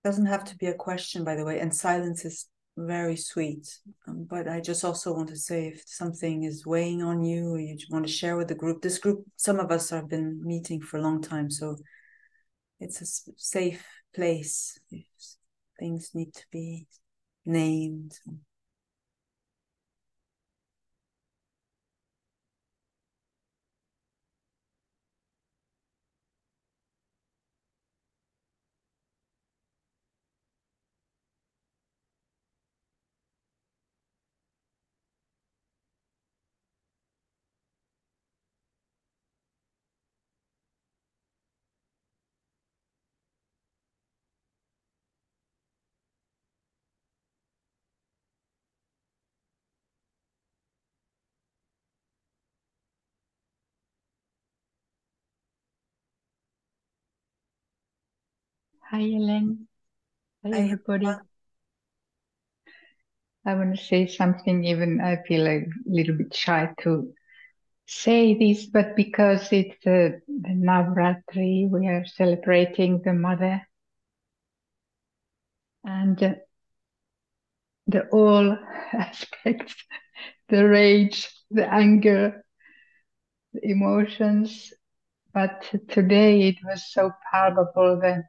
Doesn't have to be a question, by the way, and silence is very sweet. Um, but I just also want to say, if something is weighing on you or you want to share with the group, this group, some of us have been meeting for a long time, so it's a safe place if things need to be named. Hi, Ellen. Hi, Hi, everybody. everyone. I want to say something, even I feel a little bit shy to say this, but because it's uh, the Navratri, we are celebrating the mother and uh, the all aspects, the rage, the anger, the emotions. But today it was so palpable that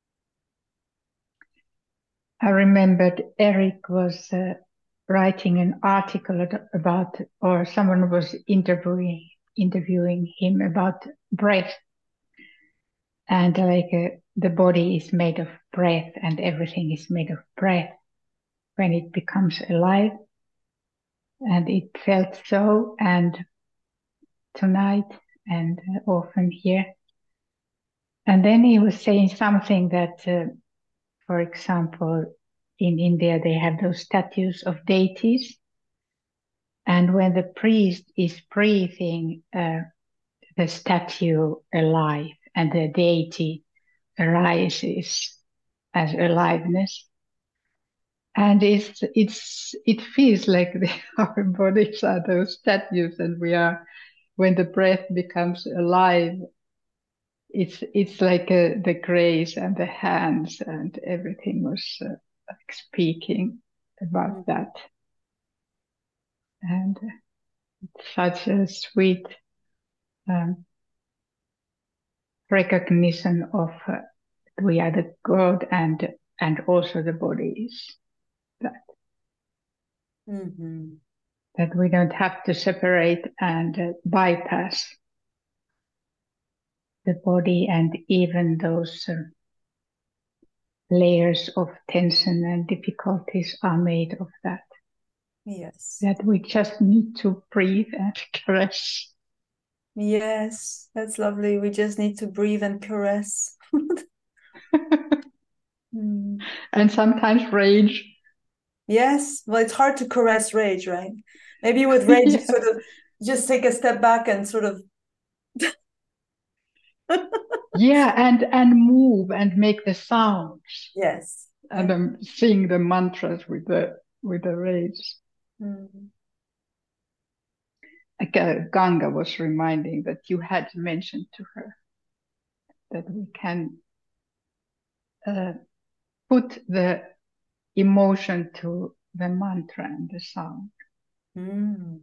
I remembered Eric was uh, writing an article about, or someone was interviewing interviewing him about breath, and like uh, the body is made of breath, and everything is made of breath when it becomes alive, and it felt so, and tonight and uh, often here. And then he was saying something that, uh, for example, in India they have those statues of deities. And when the priest is breathing uh, the statue alive and the deity arises as aliveness, and it's it's it feels like the, our bodies are those statues, and we are, when the breath becomes alive, it's it's like uh, the grace and the hands and everything was uh, like speaking about Mm. that, and it's such a sweet um, recognition of uh, we are the God, and and also the body is that. Mm-hmm. That we don't have to separate and uh, bypass the body, and even those uh, layers of tension and difficulties are made of that. Yes. That we just need to breathe and caress. Yes, that's lovely. We just need to breathe and caress. Mm. And sometimes rage. Yes, well, it's hard to caress rage, right? Maybe with rage, you Yes. sort of just take a step back and sort of. Yeah, and and move and make the sounds, Yes. and um, sing the mantras with the with the rage. Mm. Like, uh, Ganga was reminding that you had mentioned to her that we can uh, put the emotion to the mantra and the sound. Mm.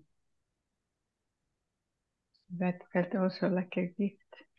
That felt also like a gift.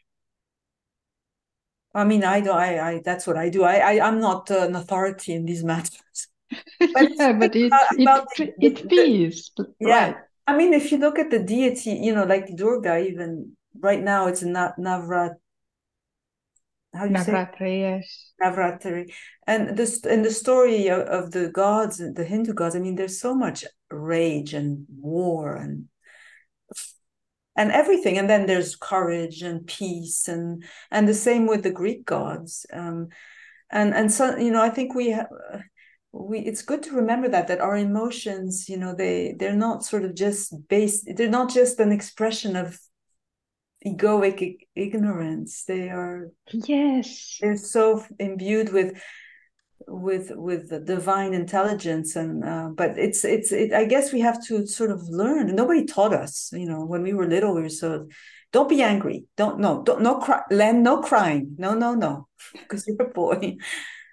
I mean, I do. I, I. That's what I do. I, I. I'm not uh, an authority in these matters. But Yeah, but it about it the, it the, the feels yeah. right. I mean, if you look at the deity, you know, like Durga, even right now, it's a Na- Navrat. How do you say it? Navratri, yes. Navratri, and this in the story of, of the gods, the Hindu gods. I mean, there's so much rage and war and and everything, and then there's courage and peace, and and the same with the Greek gods. Um, and and so you know, I think we have. We it's good to remember that that our emotions, you know, they they're not sort of just based. They're not just an expression of egoic ignorance. They are Yes. they're so imbued with with with the divine intelligence, and uh, but it's it's it, I guess we have to sort of learn. Nobody taught us, you know, when we were little. We were so, don't be angry, don't no don't no cry, Len, no crying, no no no, because you're a boy.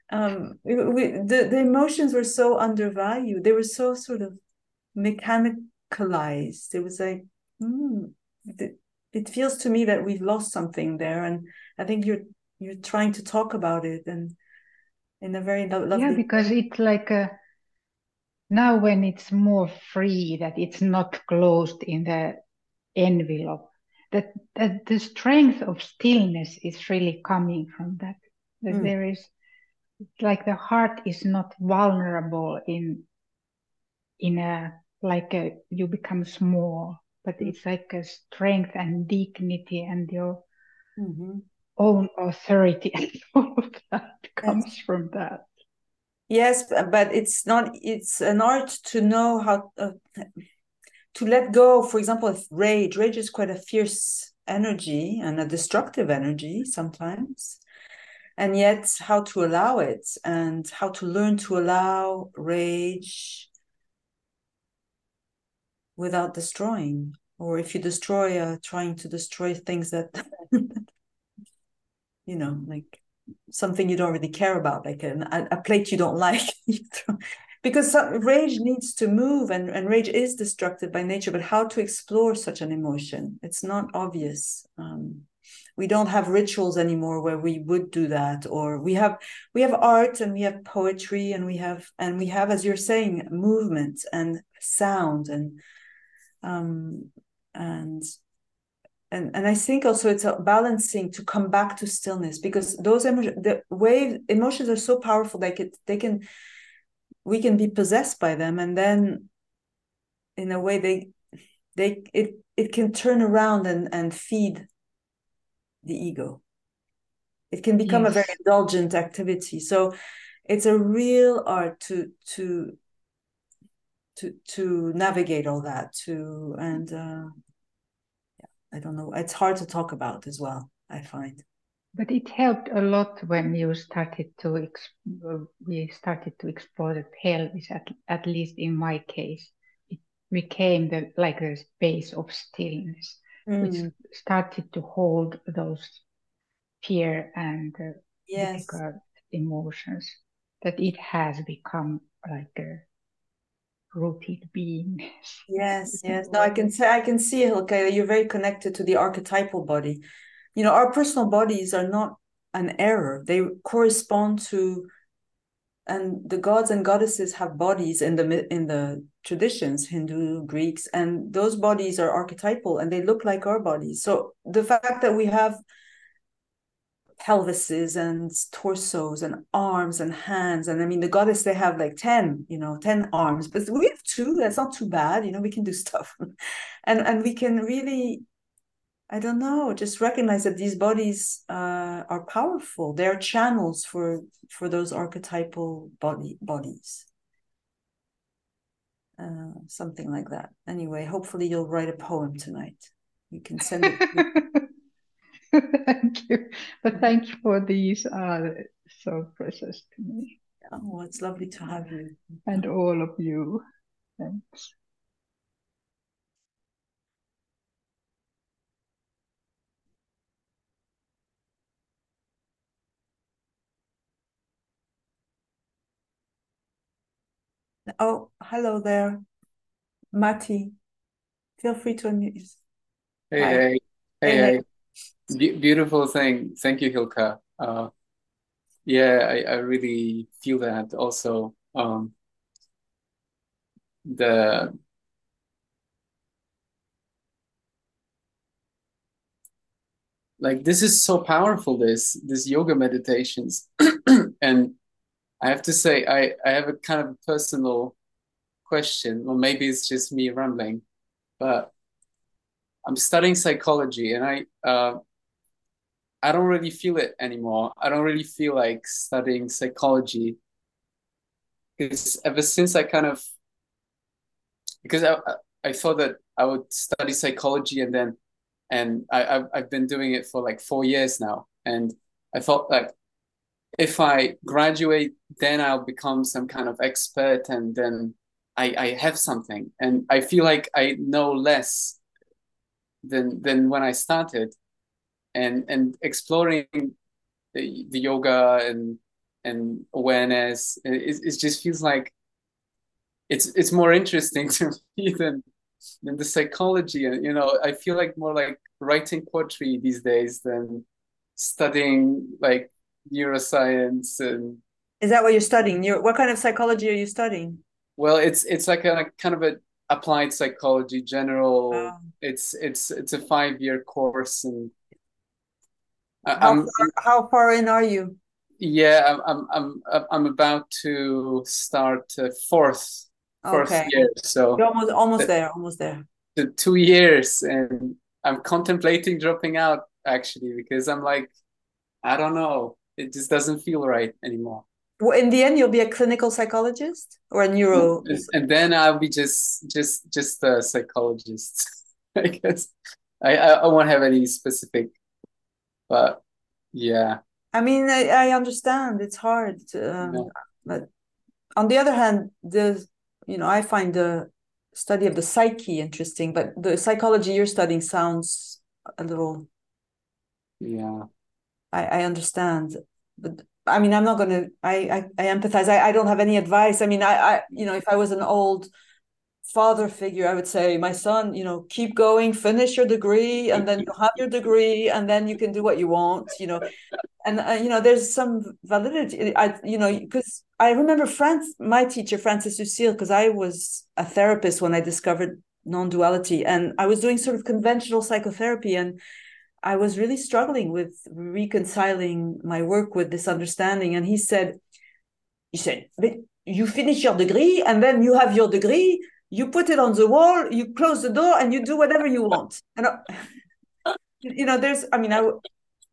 um, we, we, the, the emotions were so undervalued. They were so sort of mechanicalized. It was like, hmm, it, it feels to me that we've lost something there. And I think you're you're trying to talk about it and in a very lo- lovely Yeah, because it's like a, now when it's more free, that it's not closed in the envelope, that, that the strength of stillness is really coming from that. That Mm. there is, like the heart is not vulnerable in in a, like a, you become small, but Mm. it's like a strength and dignity and your Mm-hmm. own authority and all of that comes Yes. from that. Yes, but it's not, it's an art to know how uh, to let go. For example, if rage, rage is quite a fierce energy and a destructive energy sometimes. And yet how to allow it and how to learn to allow rage without destroying. Or if you destroy, uh, trying to destroy things that, you know, like something you don't really care about, like an, a plate you don't like. Because some, rage needs to move, and, and rage is destructive by nature, but how to explore such an emotion? It's not obvious. Um, we don't have rituals anymore where we would do that, or we have we have art and we have poetry and we have and we have, as you're saying, movement and sound and um and and and I think also it's a balancing to come back to stillness, because those emotions, the wave emotions are so powerful, like it they can we can be possessed by them, and then in a way they they it it can turn around and and feed the ego. It can become yes. a very indulgent activity. So it's a real art to to to to navigate all that, to and uh yeah, I don't know, it's hard to talk about as well, I find. But it helped a lot when you started to exp- we started to explore the pelvis, at, at least in my case. It became the like the space of stillness, mm. which started to hold those fear and uh, yes. difficult emotions, that it has become like a rooted being. Yes, yes. No, I can say I can see, Hilke, you're very connected to the archetypal body. You know, our personal bodies are not an error. They correspond to, and the gods and goddesses have bodies in the in the traditions, Hindu, Greeks, and those bodies are archetypal and they look like our bodies. So the fact that we have pelvises and torsos and arms and hands, and I mean the goddess, they have like ten, you know, ten arms, but we have two. That's not too bad, you know. We can do stuff, and and we can really, I don't know, just recognize that these bodies uh, are powerful. They're channels for for those archetypal body bodies. Uh, something like that. Anyway, hopefully you'll write a poem tonight. You can send it. Thank you. But thank you for these. Uh, so precious to me. Oh, it's lovely to have you. And all of you. Thanks. Oh, hello there, Matti. Feel free to unmute. Hey, hey, hey, hey, hey. Be beautiful thing. Thank you, Hilke. Uh, yeah, I, I really feel that also. Um, the like this is so powerful. This this yoga meditations, and I have to say, I I have a kind of personal question, or maybe it's just me rambling, but I'm studying psychology, and I uh. I don't really feel it anymore. I don't really feel like studying psychology, because ever since I kind of, because I I thought that I would study psychology, and then and I I've, I've been doing it for like four years now, and I thought like if I graduate, then I'll become some kind of expert, and then I I have something, and I feel like I know less than than when I started, and and exploring the, the yoga and and awareness. It, it just feels like it's it's more interesting to me than than the psychology. And you know, I feel like more like writing poetry these days than studying like neuroscience. And Is that what you're studying? You're, what kind of psychology are you studying? well, it's it's like a kind of a applied psychology, general. Oh. It's it's it's a five year course, and I, How I'm far, how far in are you? yeah, I'm I'm I'm I'm about to start uh, fourth fourth Okay. year, so You're almost almost the, there, almost there. the two years, and I'm contemplating dropping out actually because I'm like, I don't know, it just doesn't feel right anymore. Well, in the end, you'll be a clinical psychologist or a neuro. And, and then I'll be just just just a psychologist, I guess. I, I I won't have any specific, but yeah. I mean, I, I understand it's hard, um, Yeah. but on the other hand, the you know, I find the study of the psyche interesting, but the psychology you're studying sounds a little. Yeah. I, I understand, but I mean, I'm not going to. I, I I empathize. I, I don't have any advice. I mean, I I you know, if I was an old father figure, I would say, my son, you know, keep going, finish your degree, and then you'll have your degree, and then you can do what you want, you know. And uh, you know, there's some validity. I, you know, because I remember France, my teacher Francis Lucille, because I was a therapist when I discovered non-duality, and I was doing sort of conventional psychotherapy, and I was really struggling with reconciling my work with this understanding. And he said, he said, you finish your degree, and then you have your degree, you put it on the wall, you close the door, and you do whatever you want. And uh, you know, there's, I mean, I.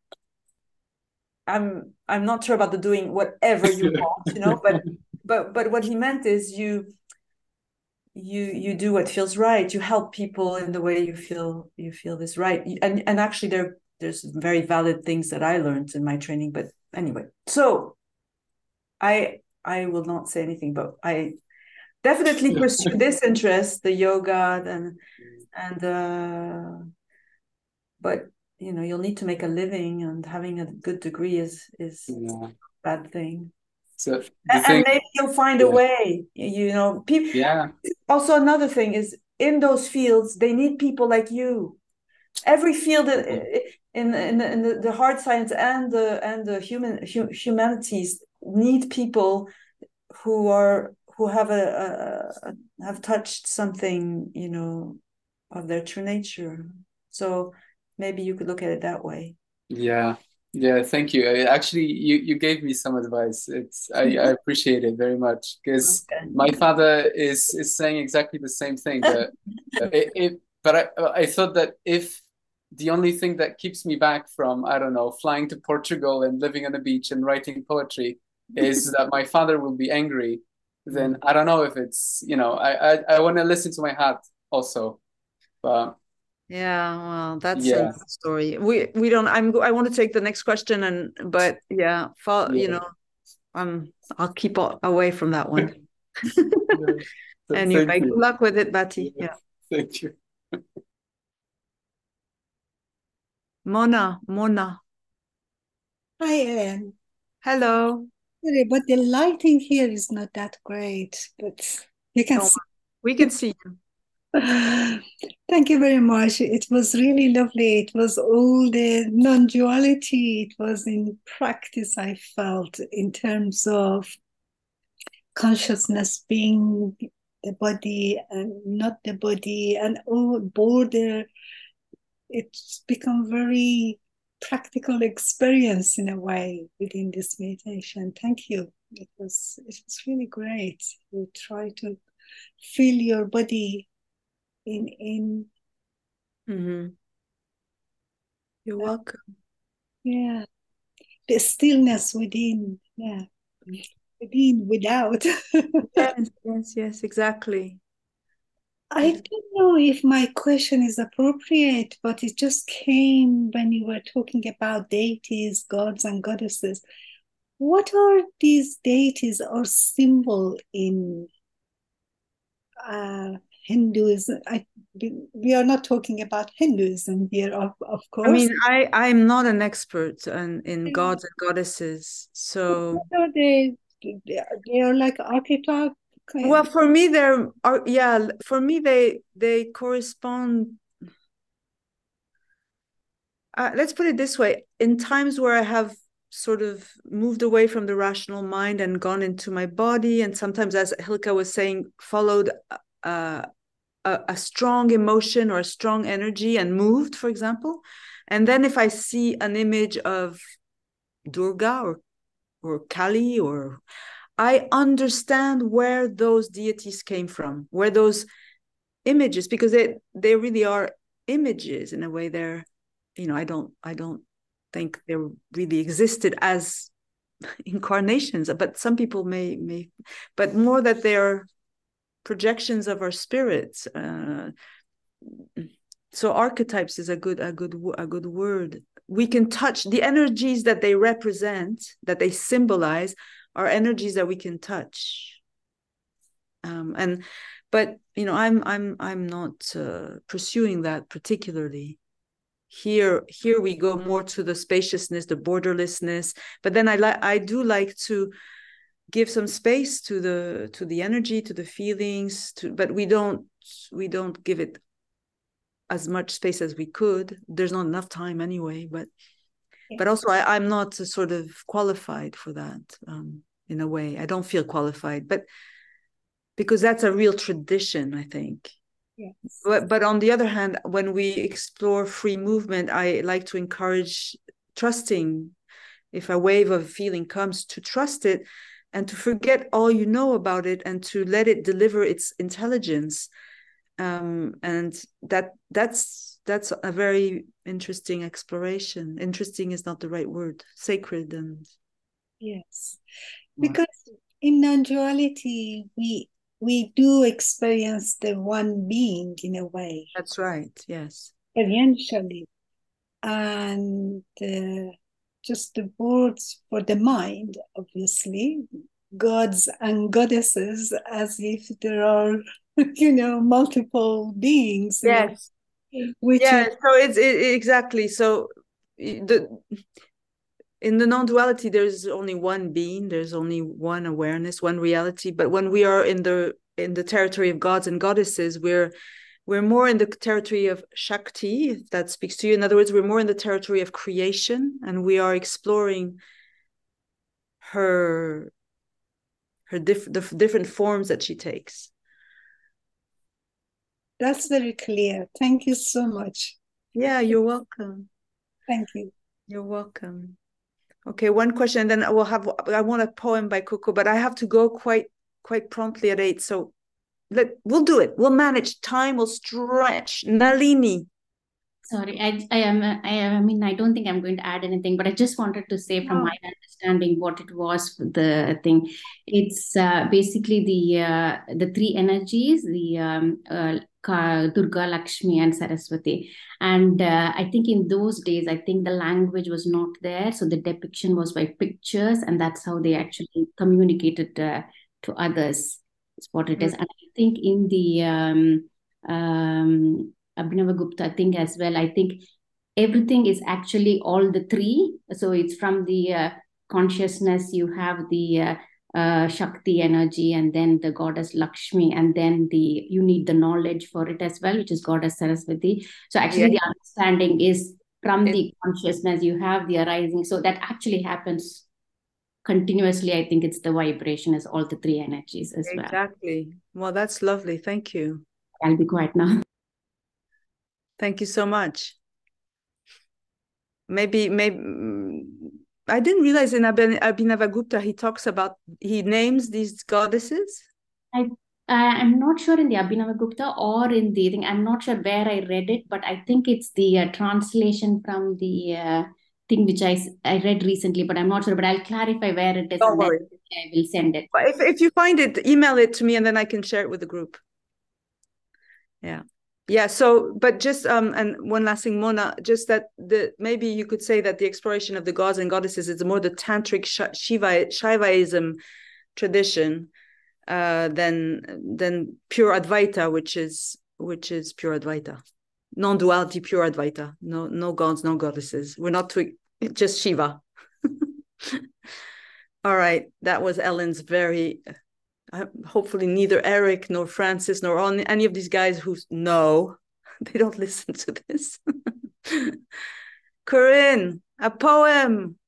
I'm I'm not sure about the doing whatever you want, you know, but but but what he meant is you you you do what feels right. You help people in the way you feel you feel this right. And and actually there there's very valid things that I learned in my training. But anyway, so I I will not say anything, but I definitely pursue this interest, the yoga and and uh but you know, you'll need to make a living, and having a good degree is is Yeah. a bad thing. So And, thing, and maybe you'll find yeah. a way. You know, people. Yeah. Also, another thing is, in those fields, they need people like you. Every field in in, in, the, in the, the hard science and the and the human hu, humanities need people who are who have a, a, a have touched something, you know, of their true nature. So maybe you could look at it that way. Yeah. Yeah, thank you. I, actually, you, you gave me some advice. It's I, I appreciate it very much because Okay. my father is is saying exactly the same thing. But it, it, but I I thought that if the only thing that keeps me back from, I don't know, flying to Portugal and living on the beach and writing poetry is that my father will be angry, then I don't know if it's, you know, I I, I want to listen to my heart also. But yeah, well, that's yeah. another story. We we don't. I'm. I want to take the next question, and but yeah, for, Yeah. you know, um, I'll keep away from that one. Yeah. Anyway, Thank you. good luck with it, Betty. Yeah. Thank you. Mona, Mona. Hi, Ellen. Hello. Sorry, but the lighting here is not that great, but you can Oh, see. we can see you. Thank you very much. It was really lovely. It was all the non-duality. It was in practice, I felt, in terms of consciousness being the body and not the body, and all border. It's become very practical experience in a way within this meditation. Thank you. It was it was really great. You try to feel your body in in Mm-hmm. You're welcome. yeah, the stillness within, yeah, within, without. Yes, yes, yes, exactly. I don't know if my question is appropriate, but it just came when you were talking about deities, gods and goddesses. What are these deities or symbol in uh, Hinduism. I, we are not talking about Hinduism here, of, of course. I mean, I, I'm not an expert in, in gods and goddesses. So, so they, they, they are like archetypes. well, for me, they're, are, yeah, for me, they, they correspond. Uh, let's put it this way. In times where I have sort of moved away from the rational mind and gone into my body, and sometimes, as Hilka was saying, followed uh, a, a strong emotion or a strong energy and moved, for example. And then if I see an image of Durga or, or Kali, or I understand where those deities came from, where those images, because they, they really are images in a way. They're, you know, I don't, I don't think they really existed as incarnations, but some people may, may, but more that they're projections of our spirits. Uh, so archetypes is a good, a good, a good word. We can touch the energies that they represent, that they symbolize, are energies that we can touch. Um, and, but you know, I'm, I'm, I'm not uh, pursuing that particularly. Here, here we go more to the spaciousness, the borderlessness. But then I like, I do like to give some space to the to the energy, to the feelings. To, but we don't, we don't give it as much space as we could. There's not enough time anyway. But, yeah. But also, I, I'm not sort of qualified for that. Um, in a way, I don't feel qualified, but because that's a real tradition, I think. Yes. But, but on the other hand, when we explore free movement, I like to encourage trusting. If a wave of feeling comes, to trust it and to forget all you know about it and to let it deliver its intelligence. Um, and that that's that's a very interesting exploration. Interesting is not the right word. Sacred and yes, because in non-duality we we do experience the one being in a way. That's right. Yes. Experientially, and uh, just the words for the mind, obviously, gods and goddesses, as if there are, you know, multiple beings. Yes. Which yeah. is, so it's it, exactly so. The in the non-duality, there's only one being. There's only one awareness, one reality. But when we are in the in the territory of gods and goddesses, we're we're more in the territory of Shakti, if that speaks to you. In other words, we're more in the territory of creation, and we are exploring her her diff the different forms that she takes. That's very clear. Thank you so much. Yeah, you're welcome. Thank you. You're welcome. Okay, one question, and then I will have. I want a poem by Coco, but I have to go quite quite promptly at eight. So let we'll do it. We'll manage. Time will stretch. Nalini. Sorry, I I am I, I mean I don't think I'm going to add anything, but I just wanted to say from Oh. my understanding what it was the thing. It's uh, basically the uh, the three energies, the um, uh, Durga, Lakshmi, and Saraswati. And uh, I think in those days, I think the language was not there, so the depiction was by pictures, and that's how they actually communicated uh, to others. It's what it mm. is. And I think in the um, um, Abhinavagupta thing as well, I think everything is actually all the three. So it's from the uh, consciousness, you have the uh, uh, Shakti energy, and then the goddess Lakshmi, and then the you need the knowledge for it as well, which is goddess Saraswati. So actually yeah. the understanding is from it, the consciousness, you have the arising. So that actually happens continuously. I think it's the vibration is all the three energies as exactly. well. Exactly. Well, that's lovely. Thank you. I'll be quiet now. Thank you so much. Maybe, maybe I didn't realize in Abhinavagupta he talks about, he names these goddesses. I I'm not sure in the Abhinavagupta or in the thing. I'm not sure where I read it, but I think it's the uh, translation from the uh, thing which I I read recently, but I'm not sure. But I'll clarify where it is. Don't and worry. then I will send it. But if if you find it, email it to me, and then I can share it with the group. Yeah. Yeah, so, but just, um, and one last thing, Mona, just that the, maybe you could say that the exploration of the gods and goddesses is more the tantric Shiva, Shivaism tradition. uh, than than pure Advaita, which is which is pure Advaita, non-duality, pure Advaita. No, no gods, no goddesses. We're not to, just Shiva. All right, that was Ellen's very. Uh, hopefully, neither Eric nor Francis nor on any of these guys who know they don't listen to this. Corinne, a poem.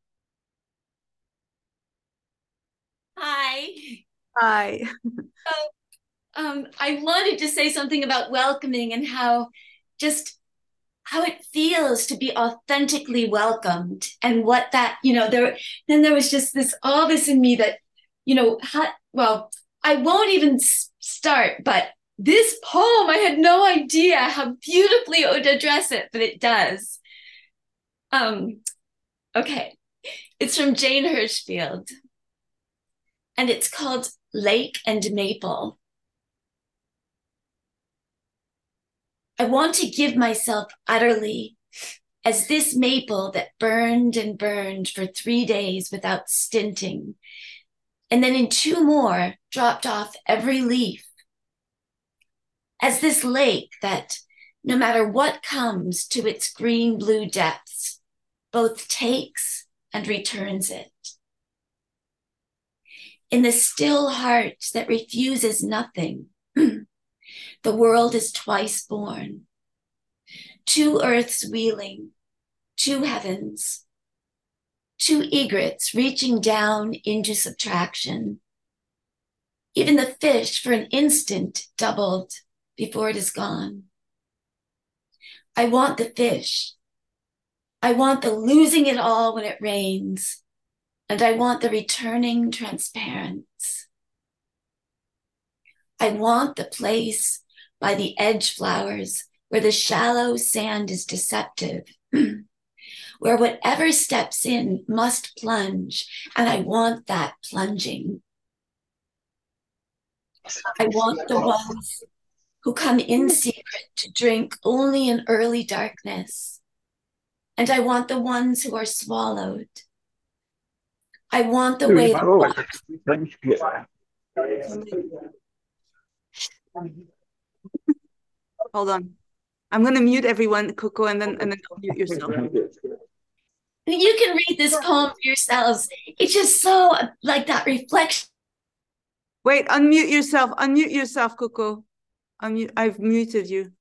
Hi. Hi. So, um, I wanted to say something about welcoming and how just how it feels to be authentically welcomed, and what that, you know, there, then there was just this, all this in me that, you know, how, well, I won't even start, but this poem, I had no idea how beautifully it would address it, but it does. Um, okay. It's from Jane Hirschfield, and it's called Lake and Maple. I want to give myself utterly as this maple that burned and burned for three days without stinting, and then in two more dropped off every leaf. As this lake that, no matter what comes to its green-blue depths, both takes and returns it. In the still heart that refuses nothing, the world is twice born. Two earths wheeling, two heavens, two egrets reaching down into subtraction. Even the fish for an instant doubled before it is gone. I want the fish. I want the losing it all when it rains. And I want the returning transparence. I want the place by the edge flowers where the shallow sand is deceptive, where whatever steps in must plunge, and I want that plunging. I want the ones who come in secret to drink only in early darkness, and I want the ones who are swallowed. I want the way the water. Hold on. I'm going to mute everyone, Coco, and then and then mute yourself. You can read this poem for yourselves. It's just so like that reflection. Wait, unmute yourself. Unmute yourself, Coco. Unmute. I've muted you.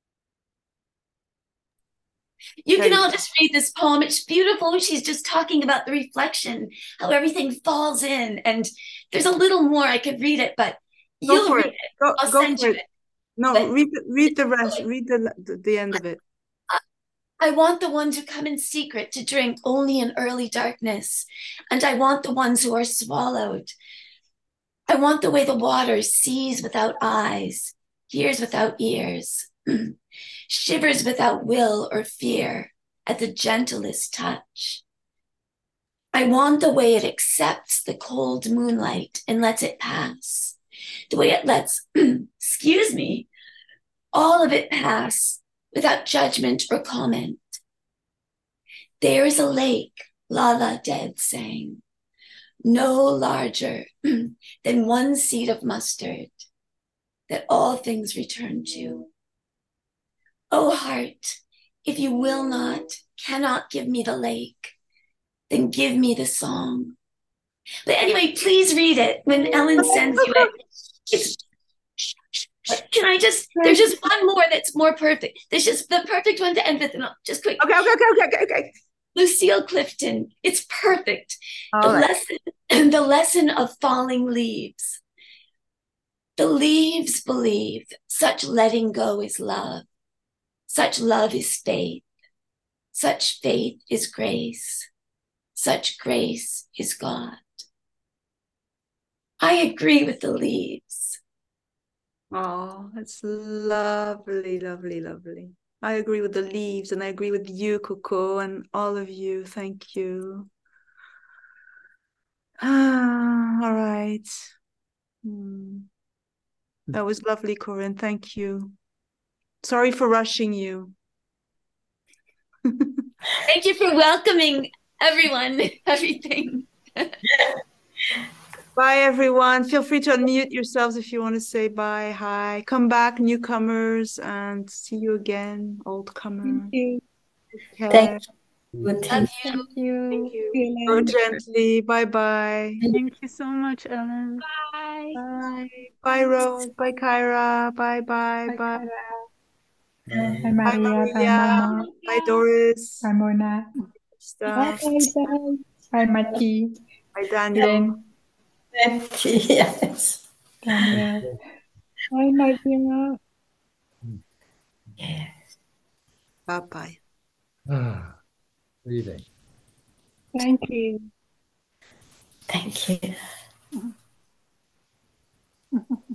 You can all just read this poem. It's beautiful. She's just talking about the reflection, how everything falls in. And there's a little more. I could read it, but go you'll read it. it. Go, I'll go send for you it. it. No, but read read the rest. Read the the end of it. I want the ones who come in secret to drink only in early darkness. And I want the ones who are swallowed. I want the way the water sees without eyes, hears without ears, shivers without will or fear at the gentlest touch. I want the way it accepts the cold moonlight and lets it pass. The way it lets, excuse me, all of it pass without judgment or comment. There is a lake, Lala Dead sang, no larger than one seed of mustard that all things return to. Oh heart, if you will not, cannot give me the lake, then give me the song. But anyway, please read it when Ellen sends you it. It's, can I just, there's just one more that's more perfect. There's just the perfect one to end with. And I'll just quick. Okay, okay, okay, okay, okay. Lucille Clifton. It's perfect. All the right. lesson, the lesson of falling leaves. The leaves believe such letting go is love. Such love is faith. Such faith is grace. Such grace is God. I agree with the leaves. Oh, that's lovely, lovely, lovely. I agree with the leaves, and I agree with you, Coco, and all of you. Thank you. Ah, all right. Hmm. That was lovely, Corinne. Thank you. Sorry for rushing you. Thank you for welcoming everyone, everything. Bye, everyone. Feel free to unmute yourselves if you want to say bye, hi. Come back, newcomers, and see you again, old comer. Thank you. Okay. Thank you. Thank you. Thank you. Thank you. Ellen. Go gently. Bye-bye. Thank you so much, Ellen. Bye. Bye. Bye, Rose. Bye, Kyra. Bye, bye, Bye, bye. Kara. Bye. Bye, Bye, Maria. Bye, Maria. Mama. Bye, Doris. Bye, Mona. Stuff. Bye bye. Bye, Mati. Bye, Daniel. Jen. Thank you. Yes. Daniel. Bye, Maria. Yeah. Bye-bye. Ah, breathing. Thank you. Thank you.